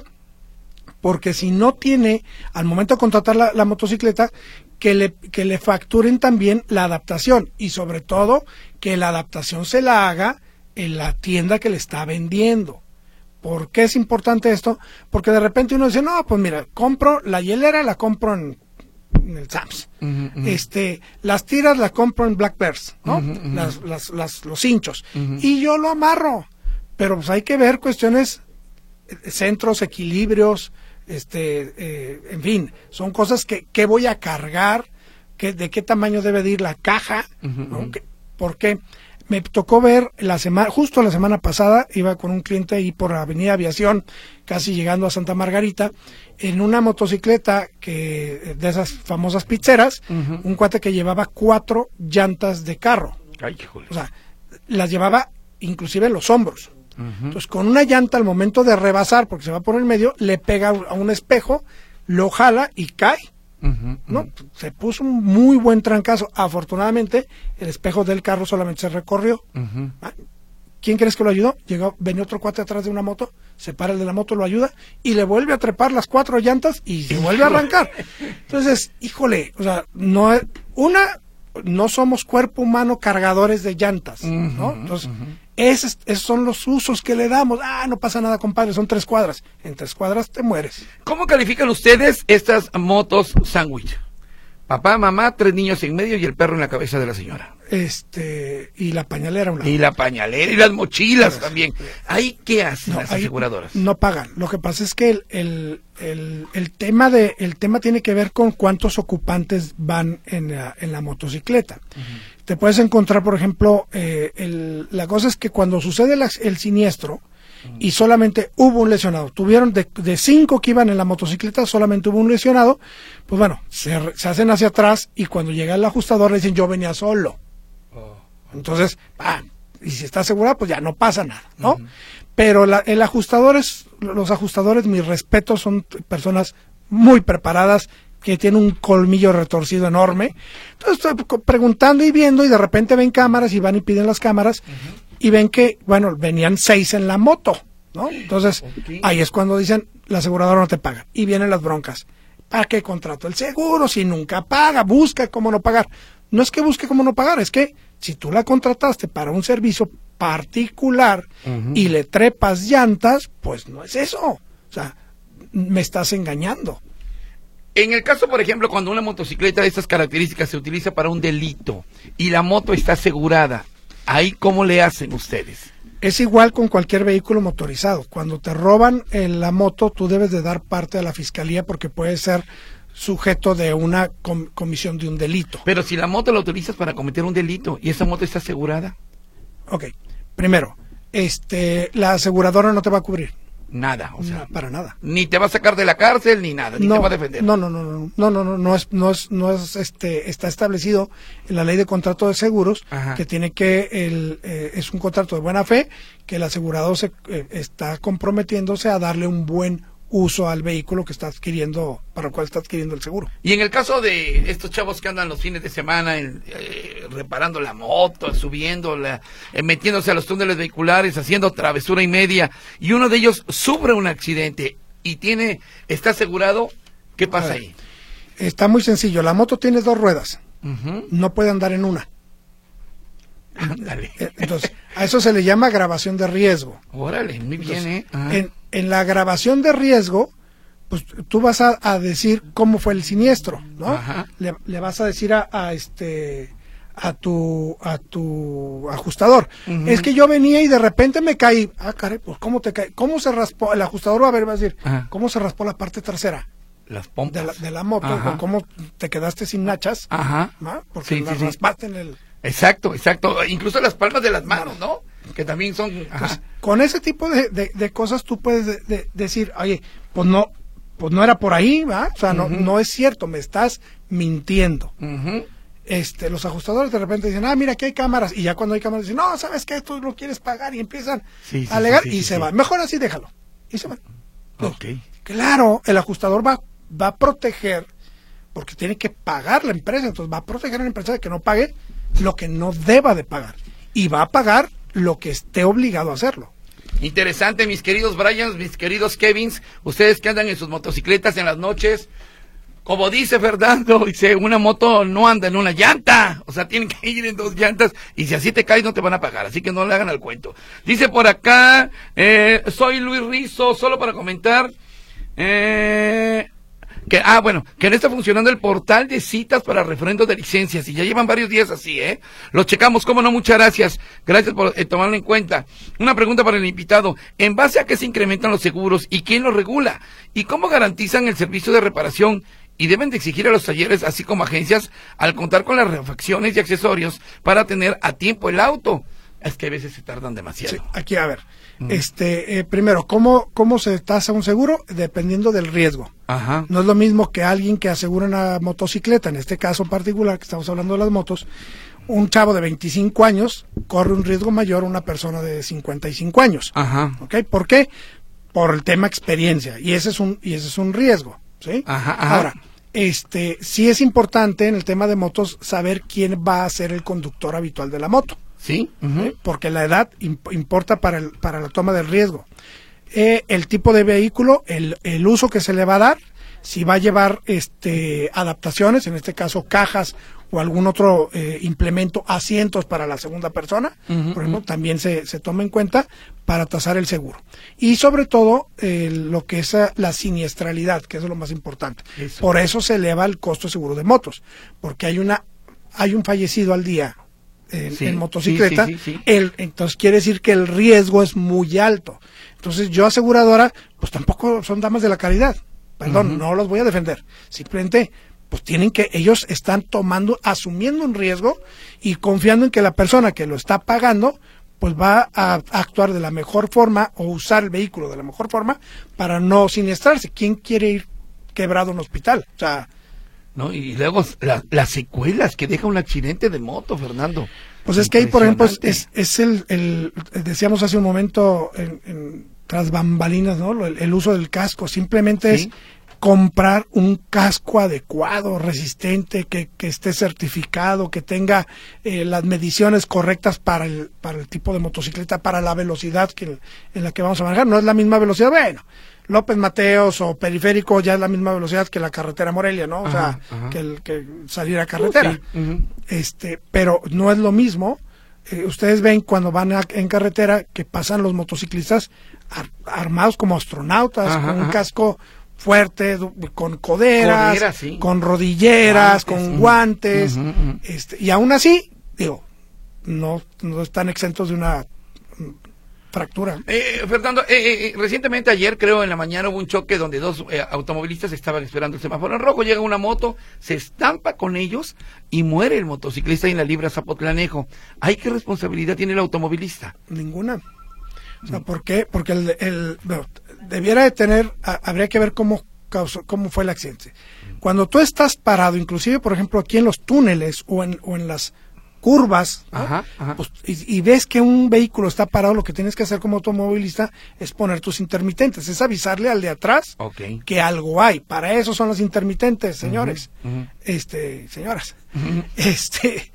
Speaker 3: Porque si no tiene, al momento de contratar la, la motocicleta, que le, que le facturen también la adaptación, y sobre todo, que la adaptación se la haga en la tienda que le está vendiendo. ¿Por qué es importante esto? Porque de repente uno dice, no, pues mira, compro la hielera, la compro en, en el Sams. Uh-huh, uh-huh. Este, las tiras las compro en Black Bears, ¿no? Uh-huh, uh-huh. Las, las, las, los hinchos. Uh-huh. Y yo lo amarro. Pero pues hay que ver cuestiones, centros, equilibrios, este, eh, en fin, son cosas que, que voy a cargar, que, de qué tamaño debe de ir la caja, uh-huh, ¿no? Que, ¿por qué? Me tocó ver la semana, justo la semana pasada, iba con un cliente ahí por Avenida Aviación, casi llegando a Santa Margarita, en una motocicleta que de esas famosas pizzeras, uh-huh, un cuate que llevaba cuatro llantas de carro.
Speaker 2: Ay, joder.
Speaker 3: O sea, las llevaba inclusive en los hombros. Uh-huh. Entonces, con una llanta al momento de rebasar, porque se va por el medio, le pega a un espejo, lo jala y cae. Uh-huh, ¿no? Uh-huh. Se puso un muy buen trancazo. Afortunadamente, el espejo del carro solamente se recorrió. Uh-huh. ¿Quién crees que lo ayudó? Llegó, venía otro cuate atrás de una moto, se para el de la moto, lo ayuda y le vuelve a trepar las cuatro llantas y se vuelve a arrancar. Entonces, híjole, o sea, no, una, no somos cuerpo humano cargadores de llantas, ¿no? Entonces, uh-huh, esos, esos son los usos que le damos. Ah, no pasa nada, compadre, son tres cuadras. En tres cuadras te mueres.
Speaker 2: ¿Cómo califican ustedes estas motos sándwich? Papá, mamá, tres niños en medio y el perro en la cabeza de la señora.
Speaker 3: Este, y la pañalera un lado.
Speaker 2: Y la pañalera y las mochilas pues, también. ¿Ahí qué hacen no, las aseguradoras?
Speaker 3: No pagan. Lo que pasa es que el, el, el, el tema de, el tema tiene que ver con cuántos ocupantes van en la, en la motocicleta. Uh-huh. Te puedes encontrar, por ejemplo, eh, el, la cosa es que cuando sucede la, el siniestro, y solamente hubo un lesionado, tuvieron de, de cinco que iban en la motocicleta, solamente hubo un lesionado, pues bueno, se, se hacen hacia atrás y cuando llega el ajustador le dicen yo venía solo. Oh. Entonces, ah, y si está asegurado, pues ya no pasa nada, ¿no? Uh-huh. Pero la, el ajustador es, los ajustadores, mis respetos, son personas muy preparadas, que tienen un colmillo retorcido enorme. Entonces estoy preguntando y viendo y de repente ven cámaras y van y piden las cámaras. Uh-huh. Y ven que, bueno, venían seis en la moto, ¿no? Entonces, okay, ahí es cuando dicen, la aseguradora no te paga. Y vienen las broncas. ¿Para qué contrato el seguro? Si nunca paga, busca cómo no pagar. No es que busque cómo no pagar, es que si tú la contrataste para un servicio particular uh-huh. y le trepas llantas, pues no es eso. O sea, me estás engañando.
Speaker 2: En el caso, por ejemplo, cuando una motocicleta de estas características se utiliza para un delito y la moto está asegurada, ¿ahí cómo le hacen ustedes?
Speaker 3: Es igual con cualquier vehículo motorizado. Cuando te roban en la moto, tú debes de dar parte a la fiscalía porque puede ser sujeto de una com- comisión de un delito.
Speaker 2: Pero si la moto la utilizas para cometer un delito y esa moto está asegurada.
Speaker 3: Ok, primero, este, la aseguradora no te va a cubrir.
Speaker 2: Nada, o sea,
Speaker 3: no, para nada.
Speaker 2: Ni te va a sacar de la cárcel ni nada, ni
Speaker 3: no,
Speaker 2: te va a defender.
Speaker 3: No, no, no, no, no, no, no, no es, no es, no es, este, está establecido en la ley de contrato de seguros Ajá. que tiene que el, eh, es un contrato de buena fe que el asegurador se eh, está comprometiéndose a darle un buen uso al vehículo que está adquiriendo, para el cual está adquiriendo el seguro.
Speaker 2: Y en el caso de estos chavos que andan los fines de semana en, eh, reparando la moto, subiéndola, eh, metiéndose a los túneles vehiculares, haciendo travesura y media, y uno de ellos sufre un accidente y tiene, está asegurado, ¿qué pasa ahí?
Speaker 3: Está muy sencillo, la moto tiene dos ruedas, uh-huh. no puede andar en una.
Speaker 2: Ándale.
Speaker 3: Entonces, a eso se le llama grabación de riesgo.
Speaker 2: Órale, muy bien,
Speaker 3: Entonces,
Speaker 2: ¿eh? Ah.
Speaker 3: En, en la grabación de riesgo, pues tú vas a, a decir cómo fue el siniestro, ¿no?
Speaker 2: Ajá.
Speaker 3: Le, le vas a decir a, a este a tu a tu ajustador. Uh-huh. Es que yo venía y de repente me caí. Ah, caray, pues ¿cómo te caí? ¿Cómo se raspó? El ajustador va a ver, va a decir, Ajá. ¿cómo se raspó la parte trasera?
Speaker 2: Las pompas.
Speaker 3: De la, de la moto, Ajá. o cómo te quedaste sin nachas,
Speaker 2: Ajá.
Speaker 3: ¿no? Porque
Speaker 2: sí,
Speaker 3: la
Speaker 2: sí,
Speaker 3: raspaste
Speaker 2: sí.
Speaker 3: en el...
Speaker 2: Exacto, exacto. Incluso las palmas de las manos, ¿no? Que también son...
Speaker 3: Pues, con ese tipo de, de, de cosas tú puedes de, de decir, oye, pues no, pues no era por ahí, ¿va? O sea, uh-huh. no, no es cierto, me estás mintiendo.
Speaker 2: Uh-huh.
Speaker 3: Este, los ajustadores de repente dicen, ah, mira, aquí hay cámaras, y ya cuando hay cámaras dicen, no, ¿sabes qué? Tú no quieres pagar, y empiezan
Speaker 2: sí, sí,
Speaker 3: a alegar,
Speaker 2: sí, sí,
Speaker 3: y
Speaker 2: sí,
Speaker 3: se
Speaker 2: sí.
Speaker 3: van. Mejor así déjalo. Y se van.
Speaker 2: Ok.
Speaker 3: Claro, el ajustador va, va a proteger, porque tiene que pagar la empresa, entonces va a proteger a la empresa de que no pague lo que no deba de pagar, y va a pagar lo que esté obligado a hacerlo.
Speaker 2: Interesante, mis queridos Bryans, mis queridos Kevins, ustedes que andan en sus motocicletas en las noches, como dice Fernando, dice, una moto no anda en una llanta, o sea, tienen que ir en dos llantas, y si así te caes no te van a pagar, así que no le hagan al cuento. Dice por acá, eh, soy Luis Rizo, solo para comentar, eh... que ah bueno que no está funcionando el portal de citas para referendos de licencias y ya llevan varios días así, eh lo checamos, cómo no, muchas gracias gracias por eh, tomarlo en cuenta. Una pregunta para el invitado: ¿en base a qué se incrementan los seguros y quién los regula y cómo garantizan el servicio de reparación? Y deben de exigir a los talleres, así como agencias, al contar con las refacciones y accesorios para tener a tiempo el auto. Es que a veces se tardan demasiado.
Speaker 3: Sí, aquí, a ver, mm. este, eh, primero, ¿cómo, ¿cómo se tasa un seguro? Dependiendo del riesgo.
Speaker 2: Ajá.
Speaker 3: No es lo mismo que alguien que asegura una motocicleta, en este caso en particular, que estamos hablando de las motos, un chavo de veinticinco años corre un riesgo mayor a una persona de cincuenta y cinco años.
Speaker 2: Ajá.
Speaker 3: ¿Ok? ¿Por qué? Por el tema experiencia, y ese es un, y ese es un riesgo, ¿sí?
Speaker 2: Ajá, ajá.
Speaker 3: Ahora, este, sí es importante en el tema de motos saber quién va a ser el conductor habitual de la moto.
Speaker 2: Sí, uh-huh.
Speaker 3: ¿eh? Porque la edad imp- importa para el, para la toma del riesgo. Eh, el tipo de vehículo, el, el uso que se le va a dar, si va a llevar este adaptaciones, en este caso cajas o algún otro eh, implemento, asientos para la segunda persona, uh-huh, por ejemplo, uh-huh. también se, se toma en cuenta para tasar el seguro. Y sobre todo, eh, lo que es la siniestralidad, que es lo más importante. Eso. Por eso se eleva el costo de seguro de motos, porque hay una hay un fallecido al día en, sí, en motocicleta, sí, sí, sí, sí. El, entonces quiere decir que el riesgo es muy alto. Entonces yo aseguradora, pues tampoco son damas de la caridad, perdón, uh-huh. no los voy a defender, simplemente pues tienen que, ellos están tomando, asumiendo un riesgo y confiando en que la persona que lo está pagando pues va a actuar de la mejor forma o usar el vehículo de la mejor forma para no siniestrarse. ¿Quién quiere ir quebrado a un hospital? O sea,
Speaker 2: no, y luego la, las secuelas que deja un accidente de moto, Fernando.
Speaker 3: Pues es que ahí, por ejemplo, es, es el, el, decíamos hace un momento, en, en, tras bambalinas, ¿no? El, el uso del casco, simplemente ¿sí? es comprar un casco adecuado, resistente, que, que esté certificado, que tenga eh, las mediciones correctas para el, para el tipo de motocicleta, para la velocidad que, en la que vamos a manejar. No es la misma velocidad, bueno, López Mateos o Periférico ya es la misma velocidad que la carretera Morelia, ¿no? O ajá, sea, ajá. que el que salir a carretera. Uh, sí. uh-huh. Este, pero no es lo mismo eh, ustedes ven cuando van a, en carretera que pasan los motociclistas ar, armados como astronautas, ajá, con un ajá. casco fuerte, con coderas, Codera, sí. con rodilleras, guantes, con guantes, uh -huh, uh -huh. Este, y aún así, digo, no, no están exentos de una fractura.
Speaker 2: Eh, Fernando, eh, eh, recientemente ayer, creo, en la mañana hubo un choque donde dos eh, automovilistas estaban esperando el semáforo en rojo, llega una moto, se estampa con ellos y muere el motociclista en la Libra Zapotlanejo. ¿Hay qué responsabilidad tiene el automovilista?
Speaker 3: Ninguna. O sea, ¿por qué? Porque el, el bueno, debiera de tener, a, habría que ver cómo causó, cómo fue el accidente. Cuando tú estás parado, inclusive, por ejemplo, aquí en los túneles o en, o en las curvas, ¿no? Ajá, ajá. Pues, y, y ves que un vehículo está parado, lo que tienes que hacer como automovilista es poner tus intermitentes, es avisarle al de atrás okay. que algo hay. Para eso son los intermitentes, señores, uh -huh, uh -huh. este, señoras. Uh -huh. Este,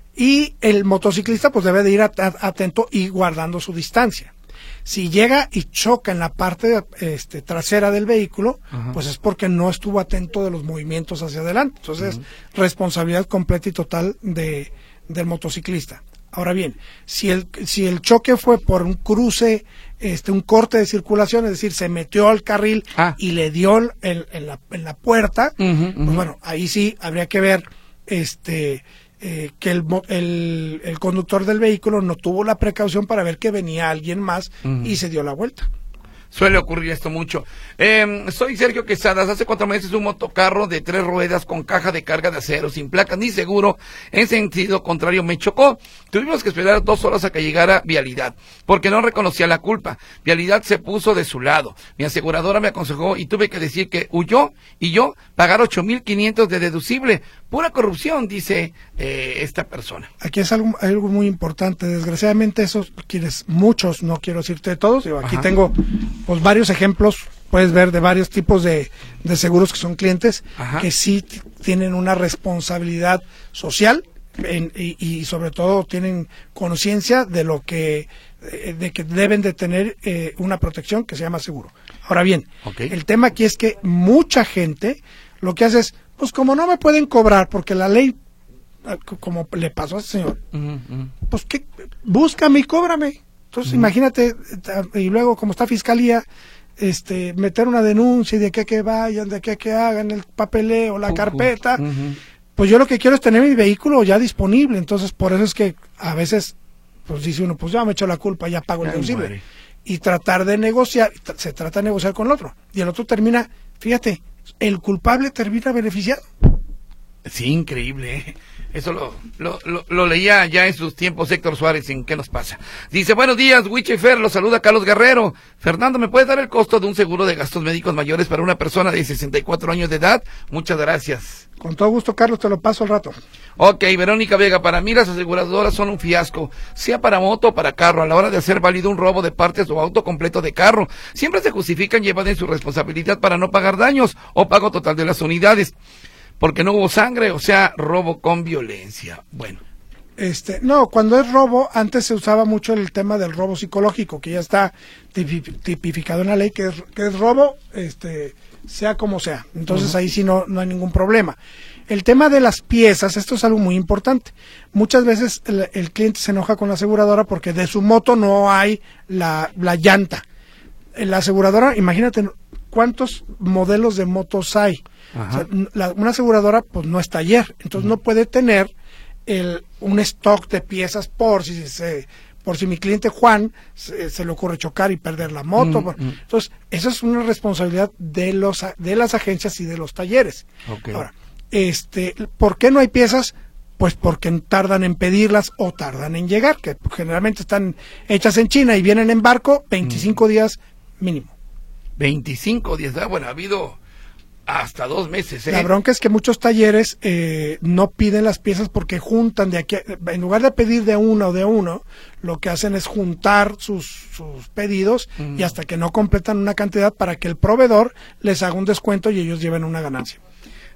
Speaker 3: y el motociclista pues debe de ir at atento y guardando su distancia. Si llega y choca en la parte este, trasera del vehículo, ajá. pues es porque no estuvo atento de los movimientos hacia adelante. Entonces, uh -huh. responsabilidad completa y total de del motociclista. Ahora bien, si el si el choque fue por un cruce, este un corte de circulación, es decir, se metió al carril ah. y le dio el, el, en, la, en la puerta, uh -huh, pues uh -huh. bueno, ahí sí habría que ver este eh, que el, el, el conductor del vehículo no tuvo la precaución para ver que venía alguien más uh -huh. y se dio la vuelta.
Speaker 2: Suele ocurrir esto mucho. Eh, soy Sergio Quesadas. Hace cuatro meses un motocarro de tres ruedas con caja de carga de acero, sin placas ni seguro, en sentido contrario me chocó. Tuvimos que esperar dos horas a que llegara Vialidad, porque no reconocía la culpa. Vialidad se puso de su lado. Mi aseguradora me aconsejó y tuve que decir que huyó y yo pagar ocho mil quinientos de deducible. Pura corrupción, dice eh, esta persona.
Speaker 3: Aquí es algo, algo muy importante. Desgraciadamente, esos quienes, muchos, no quiero decirte todos, yo aquí Ajá. tengo pues varios ejemplos, puedes ver de varios tipos de, de seguros que son clientes, Ajá. que sí tienen una responsabilidad social en, y, y sobre todo tienen conciencia de lo que de que deben de tener eh, una protección que se llama seguro. Ahora bien, okay. el tema aquí es que mucha gente lo que hace es, pues como no me pueden cobrar porque la ley, como le pasó a ese señor, uh -huh. pues que búscame y cóbrame. Entonces, uh -huh. imagínate, y luego como está fiscalía, este, meter una denuncia y de aquí a que vayan, de aquí a que hagan el papeleo, la uh -huh. carpeta, uh -huh. pues yo lo que quiero es tener mi vehículo ya disponible. Entonces, por eso es que a veces, pues dice uno, pues ya me echo la culpa, ya pago el deducible. Y tratar de negociar, se trata de negociar con el otro. Y el otro termina, fíjate, el culpable termina beneficiado.
Speaker 2: Sí, increíble, ¿eh? Eso lo, lo, lo, lo leía ya en sus tiempos Héctor Suárez en ¿Qué nos pasa? Dice, buenos días, Wiche Fer, lo saluda Carlos Guerrero. Fernando, ¿me puedes dar el costo de un seguro de gastos médicos mayores para una persona de sesenta y cuatro años de edad? Muchas gracias.
Speaker 3: Con todo gusto, Carlos, te lo paso al rato.
Speaker 2: Ok, Verónica Vega, para mí las aseguradoras son un fiasco, sea para moto o para carro, a la hora de hacer válido un robo de partes o auto completo de carro. Siempre se justifican y evaden su responsabilidad para no pagar daños o pago total de las unidades. Porque no hubo sangre, o sea, robo con violencia. Bueno.
Speaker 3: Este, no, cuando es robo, antes se usaba mucho el tema del robo psicológico, que ya está tipificado en la ley, que es, que es robo, este, sea como sea. Entonces uh-huh. ahí sí no, no hay ningún problema. El tema de las piezas, esto es algo muy importante. Muchas veces el, el cliente se enoja con la aseguradora porque de su moto no hay la, la llanta. La aseguradora, imagínate cuántos modelos de motos hay. O sea, la, una aseguradora pues no es taller, entonces uh-huh. no puede tener el, un stock de piezas por si se, por si mi cliente Juan se, se le ocurre chocar y perder la moto. Uh-huh. Entonces, esa es una responsabilidad de los de las agencias y de los talleres. Okay. Ahora, este, ¿por qué no hay piezas? Pues porque tardan en pedirlas o tardan en llegar, que generalmente están hechas en China y vienen en barco veinticinco uh-huh. días mínimo.
Speaker 2: veinticinco días, bueno, ha habido hasta dos meses, ¿eh?
Speaker 3: La bronca es que muchos talleres eh, no piden las piezas porque juntan de aquí, en lugar de pedir de uno o de uno, lo que hacen es juntar sus, sus pedidos mm. y hasta que no completan una cantidad para que el proveedor les haga un descuento y ellos lleven una ganancia.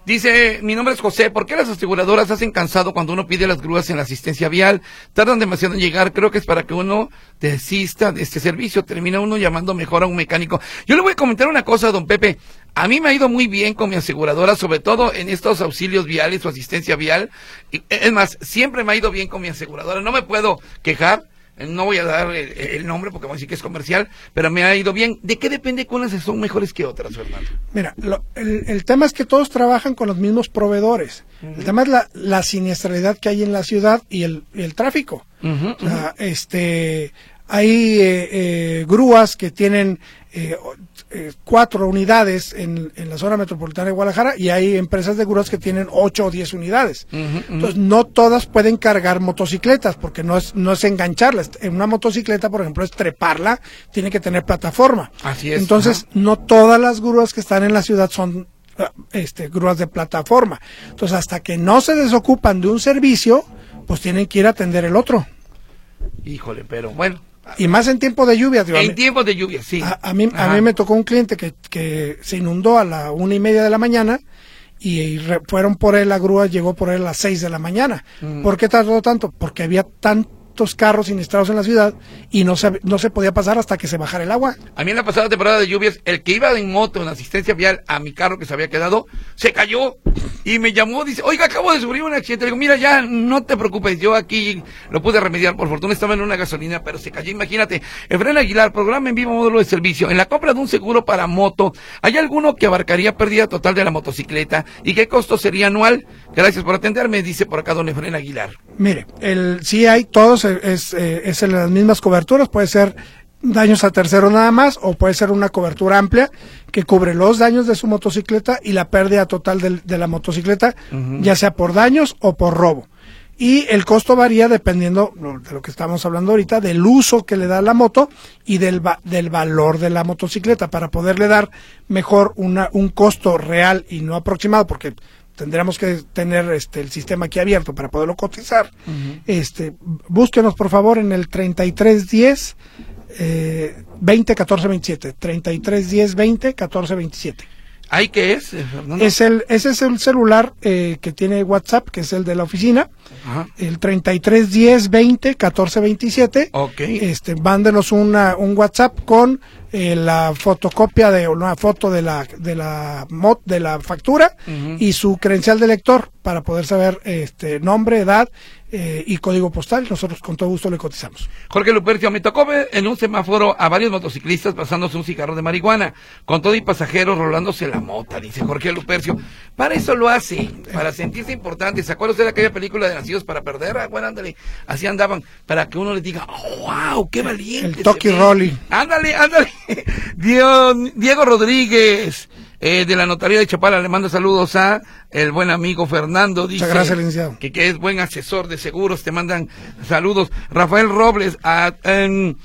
Speaker 2: Dice, mi nombre es José, ¿por qué las aseguradoras hacen cansado cuando uno pide las grúas en la asistencia vial? Tardan demasiado en llegar, creo que es para que uno desista de este servicio, termina uno llamando mejor a un mecánico. Yo le voy a comentar una cosa, don Pepe, a mí me ha ido muy bien con mi aseguradora, sobre todo en estos auxilios viales o asistencia vial, y, es más, siempre me ha ido bien con mi aseguradora, no me puedo quejar. No voy a dar el, el nombre porque voy a decir que es comercial, pero me ha ido bien. ¿De qué depende que unas son mejores que otras, Fernando?
Speaker 3: Mira, lo, el, el tema es que todos trabajan con los mismos proveedores. Uh-huh. El tema es la, la siniestralidad que hay en la ciudad y el, y el tráfico. Uh-huh, o sea, uh-huh. este, hay eh, eh, grúas que tienen eh, eh, cuatro unidades en, en la zona metropolitana de Guadalajara y hay empresas de grúas que tienen ocho o diez unidades. Uh-huh, uh-huh. Entonces, no todas pueden cargar motocicletas porque no es no es engancharlas. En una motocicleta, por ejemplo, es treparla, tiene que tener plataforma.
Speaker 2: Así es.
Speaker 3: Entonces, uh-huh. no todas las grúas que están en la ciudad son este, grúas de plataforma. Entonces, hasta que no se desocupan de un servicio, pues tienen que ir a atender el otro.
Speaker 2: Híjole, pero bueno.
Speaker 3: Y más en tiempo de lluvia.
Speaker 2: En tiempos de lluvia, sí.
Speaker 3: A, a, mí, a mí me tocó un cliente que, que se inundó a la una y media de la mañana y, y re, fueron por él, la grúa llegó por él a las seis de la mañana. Mm. ¿Por qué tardó tanto? Porque había tantos carros siniestrados en la ciudad y no se, no se podía pasar hasta que se bajara el agua.
Speaker 2: A mí en la pasada temporada de lluvias, el que iba en moto en asistencia vial a mi carro que se había quedado, se cayó y me llamó, dice, oiga, acabo de sufrir un accidente. Le digo, mira, ya, no te preocupes, yo aquí lo pude remediar, por fortuna estaba en una gasolina, pero se cayó, imagínate. Efraín Aguilar, programa en vivo, módulo de servicio. En la compra de un seguro para moto, ¿hay alguno que abarcaría pérdida total de la motocicleta? ¿Y qué costo sería anual? Gracias por atenderme, dice por acá don Efraín Aguilar.
Speaker 3: Mire, el sí hay todos, es, es, es en las mismas coberturas, puede ser daños a terceros nada más, o puede ser una cobertura amplia que cubre los daños de su motocicleta y la pérdida total de, de la motocicleta, uh-huh. ya sea por daños o por robo. Y el costo varía dependiendo de lo que estamos hablando ahorita, del uso que le da la moto y del, va, del valor de la motocicleta, para poderle dar mejor una, un costo real y no aproximado, porque tendríamos que tener este el sistema aquí abierto para poderlo cotizar. Uh-huh. Este, búsquenos por favor en el treinta y tres diez eh, veinte catorce veintisiete, treinta y tres diez veinte catorce veintisiete.
Speaker 2: ¿Ahí qué es, Fernando?
Speaker 3: Es el, ese es el celular eh, que tiene WhatsApp, que es el de la oficina. Ajá. El treinta y tres diez veinte catorce veintisiete.
Speaker 2: Okay.
Speaker 3: Este, mándenos una, un WhatsApp con eh, la fotocopia de una foto de la de la mod, de la factura, uh-huh. y su credencial de lector para poder saber este nombre, edad eh, y código postal. Nosotros con todo gusto le cotizamos.
Speaker 2: Jorge Lupercio, me tocó ver en un semáforo a varios motociclistas pasándose un cigarro de marihuana, con todo y pasajeros rolándose la mota, dice Jorge Lupercio. Para eso lo hace, para sentirse importante. ¿Se acuerda usted de aquella película de Nacidos para Perder? Ah, bueno, ándale, así andaban, para que uno les diga, oh, wow, qué valiente.
Speaker 3: El Toki Rolly.
Speaker 2: Ándale, ándale. Diego, Diego Rodríguez, eh, de la Notaría de Chapala, le manda saludos a el buen amigo Fernando. Dice,
Speaker 3: muchas gracias, licenciado.
Speaker 2: Que, que es buen asesor de seguros, te mandan saludos. Rafael Robles, a, en,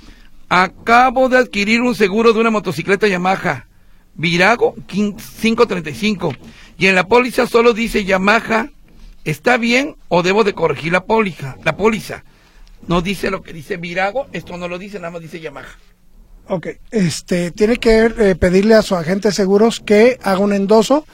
Speaker 2: acabo de adquirir un seguro de una motocicleta Yamaha Virago quinientos treinta y cinco y en la póliza solo dice Yamaha. ¿Está bien o debo de corregir la póliza? La póliza no dice lo que dice Virago, esto no lo dice, nada más dice Yamaha.
Speaker 3: Ok, este, tiene que eh, pedirle a su agente de seguros que haga un endoso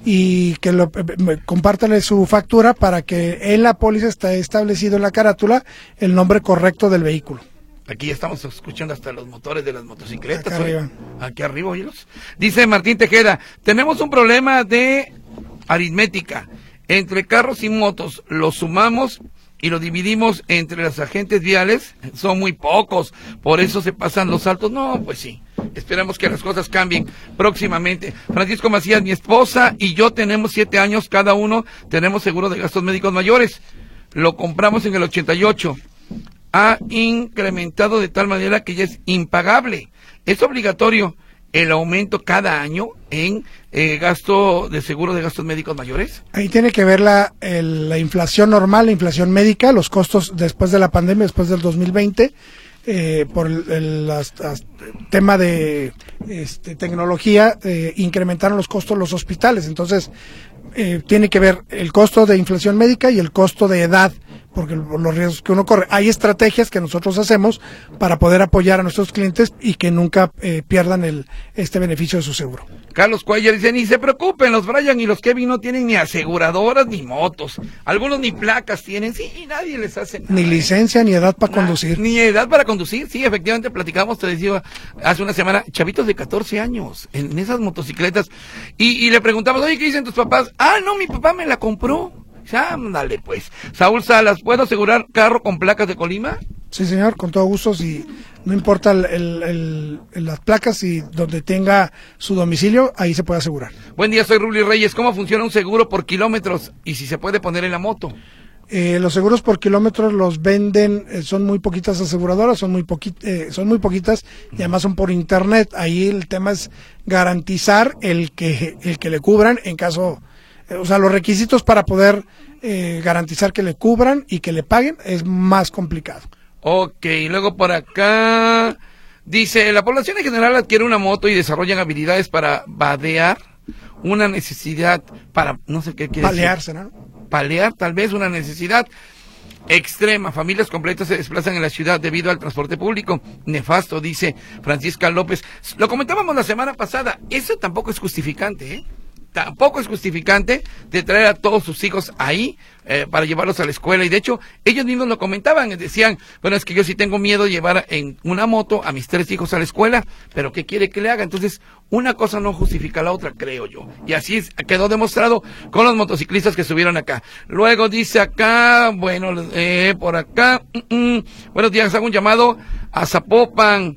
Speaker 3: y que lo eh, compártale su factura para que en la póliza esté establecido en la carátula el nombre correcto del vehículo.
Speaker 2: Aquí ya estamos escuchando hasta los motores de las motocicletas.
Speaker 3: Acá arriba.
Speaker 2: Aquí arriba, oílos. Dice Martín Tejeda, tenemos un problema de aritmética. Entre carros y motos, los sumamos y lo dividimos entre los agentes viales, son muy pocos, por eso se pasan los saltos. No, pues sí, esperamos que las cosas cambien próximamente. Francisco Macías, mi esposa y yo tenemos siete años, cada uno tenemos seguro de gastos médicos mayores. Lo compramos en el ochenta y ocho. Ha incrementado de tal manera que ya es impagable. Es obligatorio el aumento cada año en eh, gasto de seguro de gastos médicos mayores.
Speaker 3: Ahí tiene que ver la, el, la inflación normal, la inflación médica, los costos después de la pandemia, después del dos mil veinte, eh, por el, el las, las, tema de este, tecnología, eh, incrementaron los costos los hospitales. Entonces, eh, tiene que ver el costo de inflación médica y el costo de edad porque los riesgos que uno corre. Hay estrategias que nosotros hacemos para poder apoyar a nuestros clientes y que nunca eh, pierdan el este beneficio de su seguro.
Speaker 2: Carlos Cuellar dice, ni se preocupen, los Brian y los Kevin no tienen ni aseguradoras ni motos, algunos ni placas tienen, sí, y nadie les hace nada.
Speaker 3: Ni licencia, ni edad para conducir.
Speaker 2: Ni edad para conducir, sí, efectivamente platicamos, te decía, hace una semana, chavitos de catorce años, en esas motocicletas, y, y le preguntamos, oye, ¿qué dicen tus papás? Ah, no, mi papá me la compró. Ándale, pues. Saúl Salas, ¿puedo asegurar carro con placas de Colima?
Speaker 3: Sí, señor, con todo gusto, si no importa el, el, el, las placas y donde tenga su domicilio, ahí se puede asegurar.
Speaker 2: Buen día, soy Rubli Reyes. ¿Cómo funciona un seguro por kilómetros y si se puede poner en la moto?
Speaker 3: Eh, los seguros por kilómetros los venden, eh, son muy poquitas aseguradoras, son muy, poqui eh, son muy poquitas y además son por internet. Ahí el tema es garantizar el que, el que le cubran en caso... O sea, los requisitos para poder eh, garantizar que le cubran y que le paguen es más complicado.
Speaker 2: Ok, luego por acá dice, la población en general adquiere una moto y desarrollan habilidades para vadear, una necesidad para, no sé qué quiere
Speaker 3: Palearse,
Speaker 2: decir.
Speaker 3: ¿no?
Speaker 2: Palear, tal vez una necesidad extrema. Familias completas se desplazan en la ciudad debido al transporte público. Nefasto, dice Francisca López. Lo comentábamos la semana pasada, eso tampoco es justificante, ¿eh? Tampoco es justificante de traer a todos sus hijos ahí eh, para llevarlos a la escuela. Y de hecho, ellos mismos lo comentaban, decían, bueno, es que yo sí tengo miedo de llevar en una moto a mis tres hijos a la escuela, pero ¿qué quiere que le haga? Entonces, una cosa no justifica la otra, creo yo. Y así es, quedó demostrado con los motociclistas que subieron acá. Luego dice acá, bueno, eh, por acá, mm, mm, buenos días, hago un llamado a Zapopan.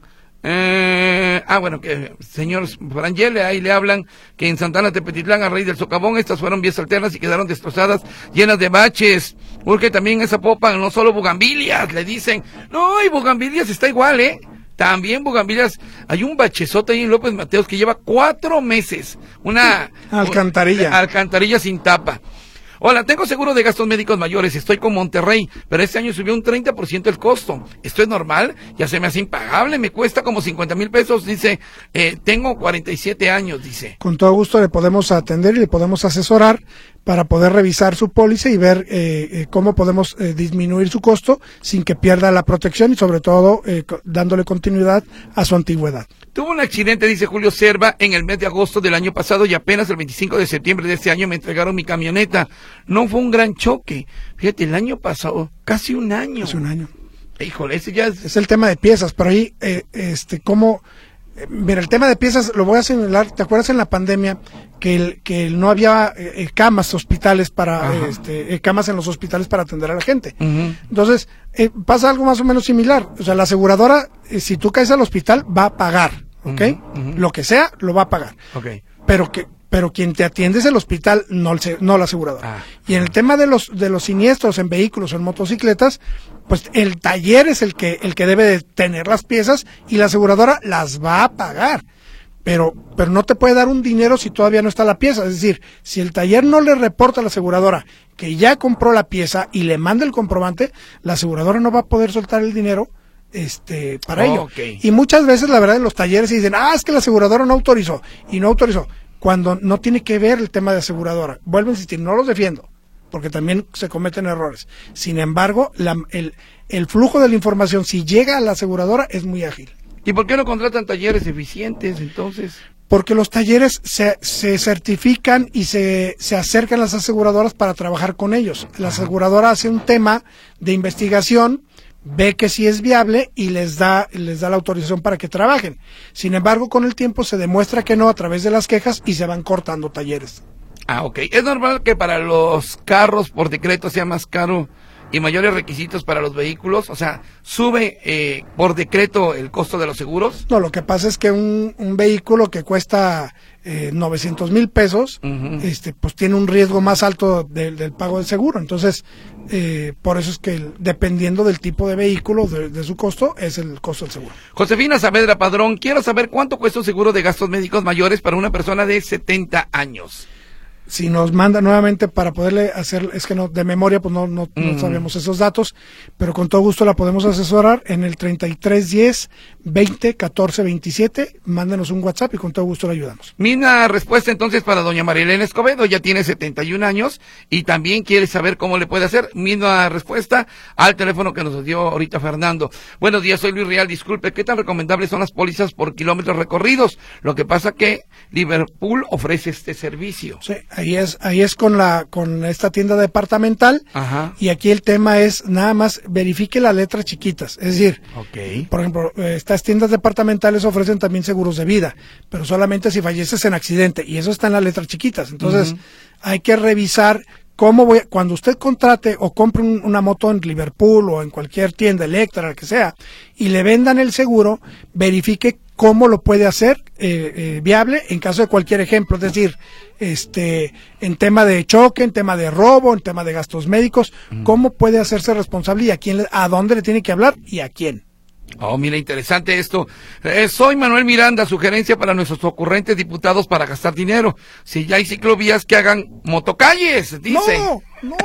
Speaker 2: Eh, ah, bueno, que señor Frangele, ahí le hablan que en Santana Tepetitlán, a raíz del socavón, estas fueron vías alternas y quedaron destrozadas, llenas de baches. Porque también esa popa, no solo bugambilias, le dicen. No, y bugambilias está igual, ¿eh? También bugambilias, hay un bachezote ahí en López Mateos que lleva cuatro meses. Una
Speaker 3: alcantarilla.
Speaker 2: Una, alcantarilla sin tapa. Hola, tengo seguro de gastos médicos mayores, estoy con Monterrey, pero este año subió un treinta por ciento el costo. ¿Esto es normal? Ya se me hace impagable, me cuesta como cincuenta mil pesos, dice, eh, tengo cuarenta y siete años, dice.
Speaker 3: Con todo gusto le podemos atender y le podemos asesorar para poder revisar su póliza y ver eh, eh, cómo podemos eh, disminuir su costo sin que pierda la protección y sobre todo eh, dándole continuidad a su antigüedad.
Speaker 2: Tuvo un accidente, dice Julio Serva, en el mes de agosto del año pasado y apenas el veinticinco de septiembre de este año me entregaron mi camioneta. No fue un gran choque. Fíjate, el año pasado, casi un año.
Speaker 3: Casi un año.
Speaker 2: Híjole, ese ya es...
Speaker 3: Es el tema de piezas, pero ahí, eh, este, cómo... Eh, mira, el tema de piezas lo voy a señalar. ¿Te acuerdas en la pandemia que el, que no había eh, camas hospitales para, eh, este, eh, camas en los hospitales para atender a la gente? Uh-huh. Entonces, eh, pasa algo más o menos similar. O sea, la aseguradora, eh, si tú caes al hospital, va a pagar, ¿ok? Uh-huh, uh-huh. Lo que sea, lo va a pagar.
Speaker 2: Okay.
Speaker 3: Pero que pero quien te atiende es el hospital, no, el, no la aseguradora. Ah, y en el tema de los de los siniestros en vehículos o en motocicletas, pues el taller es el que el que debe de tener las piezas y la aseguradora las va a pagar. Pero pero no te puede dar un dinero si todavía no está la pieza. Es decir, si el taller no le reporta a la aseguradora que ya compró la pieza y le manda el comprobante, la aseguradora no va a poder soltar el dinero este para oh, ello. Okay. Y muchas veces, la verdad, en los talleres se dicen, ah, es que la aseguradora no autorizó, y no autorizó. Cuando no tiene que ver el tema de aseguradora. Vuelvo a insistir, no los defiendo, porque también se cometen errores. Sin embargo, la, el, el flujo de la información, si llega a la aseguradora, es muy ágil.
Speaker 2: ¿Y por qué no contratan talleres eficientes, entonces?
Speaker 3: Porque los talleres se, se certifican y se, se acercan a las aseguradoras para trabajar con ellos. La aseguradora hace un tema de investigación, ve que sí es viable y les da les da la autorización para que trabajen. Sin embargo, con el tiempo se demuestra que no a través de las quejas y se van cortando talleres.
Speaker 2: Ah, ok. ¿Es normal que para los carros por decreto sea más caro y mayores requisitos para los vehículos? O sea, ¿sube eh, por decreto el costo de los seguros?
Speaker 3: No, lo que pasa es que un, un vehículo que cuesta eh, novecientos mil pesos, uh-huh. este, pues tiene un riesgo más alto de, del pago del seguro. Entonces, eh, por eso es que el, dependiendo del tipo de vehículo, de, de su costo, es el costo del seguro.
Speaker 2: Josefina Saavedra Padrón, quiero saber cuánto cuesta un seguro de gastos médicos mayores para una persona de setenta años.
Speaker 3: si nos manda nuevamente para poderle hacer, es que no, de memoria pues no, no, mm. no sabemos esos datos, pero con todo gusto la podemos asesorar en el treinta y tres diez veinte catorce veintisiete, mándenos un WhatsApp y con todo gusto le ayudamos.
Speaker 2: Misma respuesta entonces para doña Marilena Escobedo, ya tiene setenta y un años y también quiere saber cómo le puede hacer, misma respuesta al teléfono que nos dio ahorita Fernando. Buenos días, soy Luis Real, disculpe, ¿qué tan recomendables son las pólizas por kilómetros recorridos? Lo que pasa que Liverpool ofrece este servicio.
Speaker 3: Sí, ahí es, ahí es con la, con esta tienda departamental.
Speaker 2: Ajá.
Speaker 3: Y aquí el tema es nada más verifique las letras chiquitas, es decir,
Speaker 2: okay.
Speaker 3: por ejemplo, estas tiendas departamentales ofrecen también seguros de vida, pero solamente si falleces en accidente, y eso está en las letras chiquitas, entonces uh-huh. hay que revisar cómo voy, cuando usted contrate o compre un, una moto en Liverpool o en cualquier tienda, Electra, la que sea, y le vendan el seguro, verifique cómo lo puede hacer eh, eh, viable en caso de cualquier ejemplo, es decir, este, en tema de choque, en tema de robo, en tema de gastos médicos, mm. cómo puede hacerse responsable y a quién, le, a dónde le tiene que hablar y a quién.
Speaker 2: Oh, mira, interesante esto. Eh, soy Manuel Miranda, sugerencia para nuestros ocurrentes diputados para gastar dinero. Si ya hay ciclovías, que hagan motocalles, dice.
Speaker 3: No, no.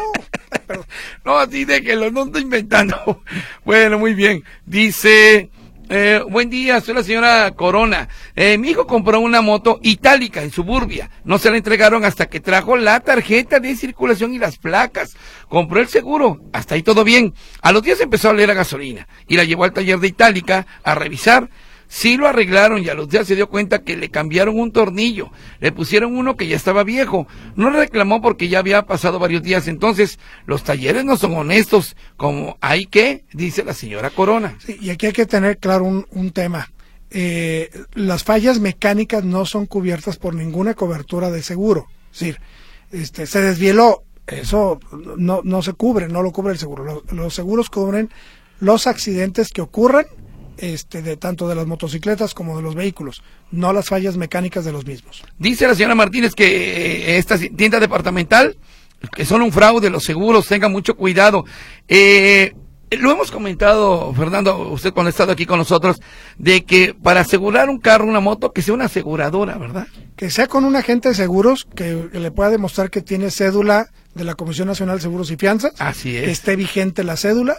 Speaker 2: No, así déjenlo, no estoy inventando. Bueno, muy bien. Dice... Eh, buen día, soy la señora Corona. Eh, mi hijo compró una moto itálica en Suburbia. No se la entregaron hasta que trajo la tarjeta de circulación y las placas. Compró el seguro. Hasta ahí todo bien. A los días empezó a oler a gasolina y la llevó al taller de Itálica a revisar. Sí lo arreglaron y a los días se dio cuenta que le cambiaron un tornillo, le pusieron uno que ya estaba viejo, no reclamó porque ya había pasado varios días, entonces los talleres no son honestos, como hay que, dice la señora Corona.
Speaker 3: Sí, y aquí hay que tener claro un, un tema, eh, las fallas mecánicas no son cubiertas por ninguna cobertura de seguro, es decir, este, se desvieló, eso no, no se cubre, no lo cubre el seguro, los, los seguros cubren los accidentes que ocurran, Este, de tanto de las motocicletas como de los vehículos, no las fallas mecánicas de los mismos.
Speaker 2: Dice la señora Martínez que eh, esta tienda departamental, que son un fraude, los seguros, tengan mucho cuidado. Eh, lo hemos comentado, Fernando, usted cuando ha estado aquí con nosotros, de que para asegurar un carro, una moto, que sea una aseguradora, ¿verdad?
Speaker 3: Que sea con un agente de seguros que, que le pueda demostrar que tiene cédula de la Comisión Nacional de Seguros y Fianzas.
Speaker 2: Así es.
Speaker 3: Que esté vigente la cédula.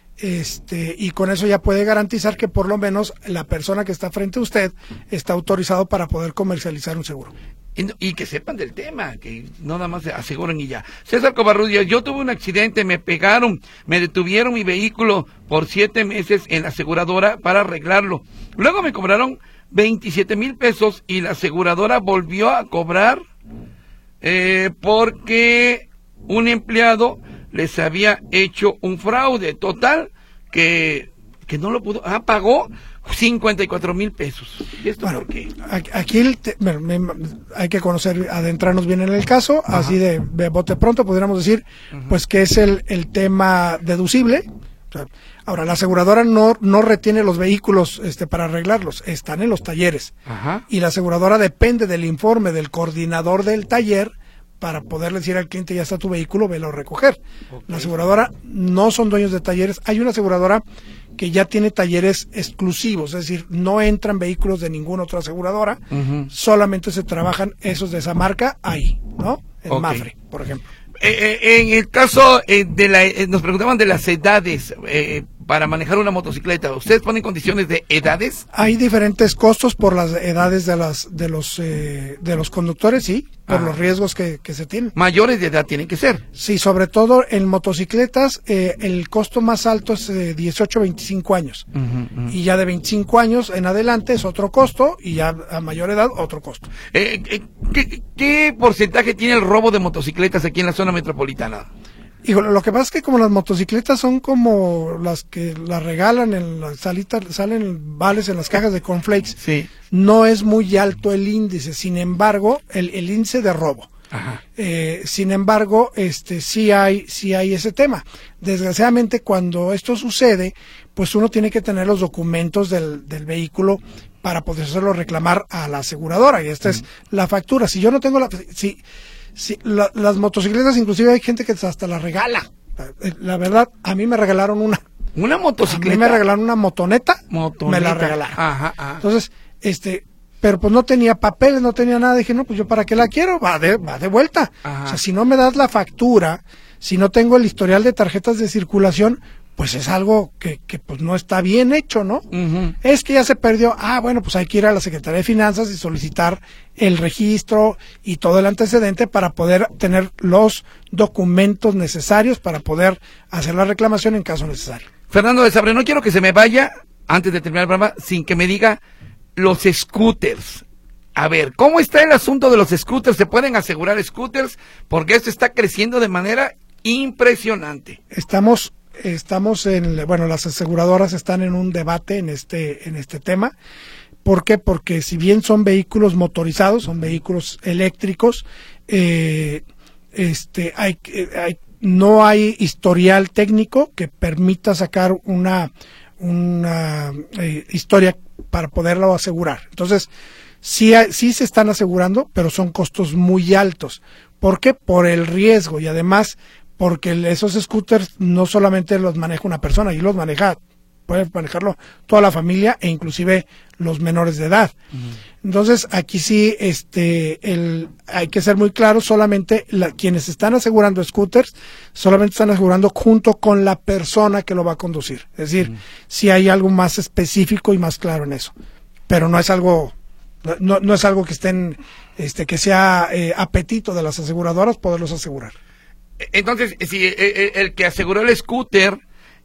Speaker 3: Este, y con eso ya puede garantizar que por lo menos la persona que está frente a usted está autorizado para poder comercializar un seguro.
Speaker 2: Y, y que sepan del tema, que no nada más se aseguren y ya. César Covarrubias, yo tuve un accidente, me pegaron, me detuvieron mi vehículo por siete meses en la aseguradora para arreglarlo. Luego me cobraron veintisiete mil pesos y la aseguradora volvió a cobrar eh, porque un empleado les había hecho un fraude total que, que no lo pudo, ah, pagó cincuenta y cuatro mil pesos. ¿Y esto
Speaker 3: bueno,
Speaker 2: por qué?
Speaker 3: Aquí el te, bueno, me, hay que conocer, adentrarnos bien en el caso, ajá, así de, de bote pronto podríamos decir, uh-huh, pues que es el, el tema deducible. O sea, ahora, la aseguradora no, no retiene los vehículos este, para arreglarlos, están en los talleres.
Speaker 2: Ajá.
Speaker 3: Y la aseguradora depende del informe del coordinador del taller para poderle decir al cliente, ya está tu vehículo, velo a recoger. Okay. La aseguradora no son dueños de talleres. Hay una aseguradora que ya tiene talleres exclusivos, es decir, no entran vehículos de ninguna otra aseguradora, uh-huh, solamente se trabajan esos de esa marca ahí, ¿no? En okay. Mafre, por ejemplo.
Speaker 2: Eh, eh, en el caso eh, de la, eh, nos preguntaban de las edades eh, para manejar una motocicleta. ¿Ustedes ponen condiciones de edades?
Speaker 3: Hay diferentes costos por las edades de las de los eh, de los conductores, sí, por ah. los riesgos que, que se tienen.
Speaker 2: Mayores de edad tienen que ser.
Speaker 3: Sí, sobre todo en motocicletas eh, el costo más alto es de dieciocho a veinticinco años, uh-huh, uh-huh, y ya de veinticinco años en adelante es otro costo y ya a mayor edad otro costo.
Speaker 2: Eh, eh, ¿qué, ¿Qué porcentaje tiene el robo de motocicletas aquí en la zona metropolitana?
Speaker 3: Híjole, lo que pasa es que como las motocicletas son como las que las regalan en las salitas, salen vales en las cajas de cornflakes,
Speaker 2: sí,
Speaker 3: no es muy alto el índice, sin embargo, el, el índice de robo.
Speaker 2: Ajá.
Speaker 3: Eh, sin embargo, este sí hay, sí hay ese tema. Desgraciadamente, cuando esto sucede, pues uno tiene que tener los documentos del, del vehículo para podérselo reclamar a la aseguradora, y esta uh-huh, es la factura. Si yo no tengo la, si Sí, la, las motocicletas, inclusive hay gente que hasta las regala. La, la verdad, a mí me regalaron una.
Speaker 2: ¿Una motocicleta?
Speaker 3: A mí me regalaron una motoneta,
Speaker 2: motoneta.
Speaker 3: Me la regalaron.
Speaker 2: Ajá, ajá.
Speaker 3: Entonces, este, pero pues no tenía papeles, no tenía nada, dije, no, pues yo para qué la quiero, va de, va de vuelta. Ajá. O sea, si no me das la factura, si no tengo el historial de tarjetas de circulación, pues es algo que, que pues no está bien hecho, ¿no? Uh-huh. Es que ya se perdió, ah, bueno, pues hay que ir a la Secretaría de Finanzas y solicitar el registro y todo el antecedente para poder tener los documentos necesarios para poder hacer la reclamación en caso necesario.
Speaker 2: Fernando de Sabre, no quiero que se me vaya, antes de terminar el programa, sin que me diga los scooters. A ver, ¿cómo está el asunto de los scooters? ¿Se pueden asegurar scooters? Porque esto está creciendo de manera impresionante.
Speaker 3: Estamos... Estamos en, bueno, las aseguradoras están en un debate en este, en este tema. ¿Por qué? Porque si bien son vehículos motorizados, son vehículos eléctricos, eh, este, hay, hay, no hay historial técnico que permita sacar una, una eh, historia para poderlo asegurar. Entonces, sí, hay, sí se están asegurando, pero son costos muy altos. ¿Por qué? Por el riesgo y además porque esos scooters no solamente los maneja una persona, y los maneja, puede manejarlo toda la familia e inclusive los menores de edad. Uh-huh. Entonces, aquí sí este el hay que ser muy claro, solamente la, quienes están asegurando scooters, solamente están asegurando junto con la persona que lo va a conducir. Es decir, uh-huh. si hay algo más específico y más claro en eso. Pero no es algo no, no es algo que estén este que sea eh, apetito de las aseguradoras poderlos asegurar.
Speaker 2: Entonces, si el, el que aseguró el scooter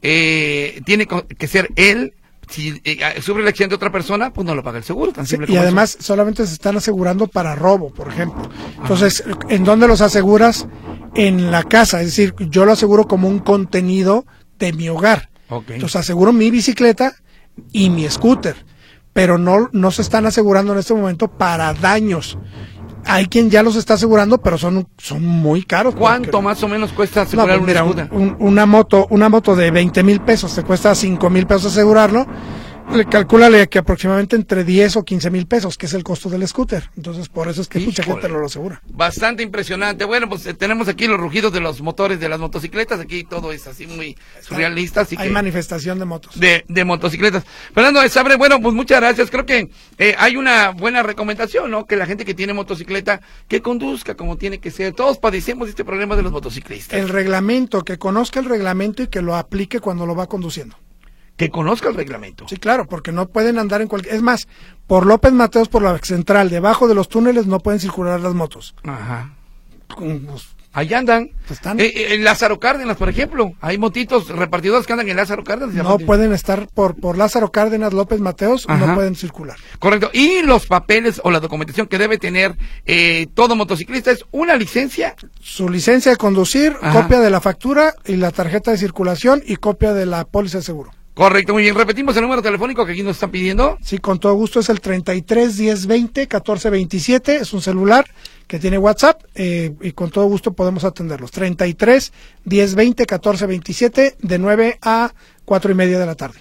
Speaker 2: eh, tiene que ser él, si eh, sufre el accidente de otra persona, pues no lo paga el seguro. Tan simple
Speaker 3: sí, como y además eso. Solamente se están asegurando para robo, por ejemplo. Entonces, ajá. ¿En dónde los aseguras? En la casa, es decir, yo lo aseguro como un contenido de mi hogar. Okay. Entonces aseguro mi bicicleta y mi scooter, pero no, no se están asegurando en este momento para daños. Hay quien ya los está asegurando, pero son son muy caros.
Speaker 2: ¿Cuánto porque, más o menos cuesta asegurar
Speaker 3: no, pues mira,
Speaker 2: una,
Speaker 3: un, una moto una moto de veinte mil pesos, te cuesta cinco mil pesos asegurarlo? Le calcúlale que aproximadamente entre diez o quince mil pesos, que es el costo del scooter. Entonces, por eso es que mucha gente no lo asegura.
Speaker 2: Bastante impresionante. Bueno, pues eh, tenemos aquí los rugidos de los motores de las motocicletas. Aquí todo es así muy surrealista. Así
Speaker 3: hay
Speaker 2: que,
Speaker 3: manifestación de motos.
Speaker 2: De, de motocicletas. Fernando de Sabre, bueno, pues muchas gracias. Creo que eh, hay una buena recomendación, ¿no? Que la gente que tiene motocicleta, que conduzca como tiene que ser. Todos padecemos este problema de los motociclistas.
Speaker 3: El reglamento, que conozca el reglamento y que lo aplique cuando lo va conduciendo.
Speaker 2: Que conozca el reglamento.
Speaker 3: Sí, claro, porque no pueden andar en cualquier... Es más, por López Mateos, por la central, debajo de los túneles, no pueden circular las motos.
Speaker 2: Ajá.
Speaker 3: Con, pues,
Speaker 2: ahí andan.
Speaker 3: Están.
Speaker 2: Eh, en Lázaro Cárdenas, por ejemplo. Hay motitos repartidores que andan en Lázaro Cárdenas.
Speaker 3: No pueden estar por por Lázaro Cárdenas, López Mateos, ajá, no pueden circular.
Speaker 2: Correcto. Y los papeles o la documentación que debe tener eh, todo motociclista es una licencia.
Speaker 3: Su licencia de conducir, ajá, copia de la factura y la tarjeta de circulación y copia de la póliza de seguro.
Speaker 2: Correcto, muy bien. Repetimos el número telefónico que aquí nos están pidiendo.
Speaker 3: Sí, con todo gusto, es el treinta y tres, diez, veinte, catorce, veintisiete. Es un celular que tiene WhatsApp eh, y con todo gusto podemos atenderlos. treinta y tres, diez, veinte, catorce, veintisiete, de nueve a cuatro y media de la tarde.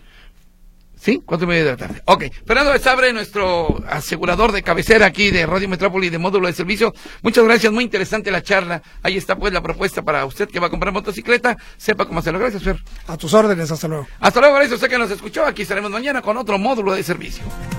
Speaker 2: Sí, cuatro y media de la tarde. Ok. Fernando de Sabre, nuestro asegurador de cabecera aquí de Radio Metrópoli de módulo de servicio. Muchas gracias, muy interesante la charla. Ahí está pues la propuesta para usted que va a comprar motocicleta. Sepa cómo hacerlo. Gracias, Fer.
Speaker 3: A tus órdenes, hasta luego.
Speaker 2: Hasta luego, gracias a usted que nos escuchó. Aquí estaremos mañana con otro módulo de servicio.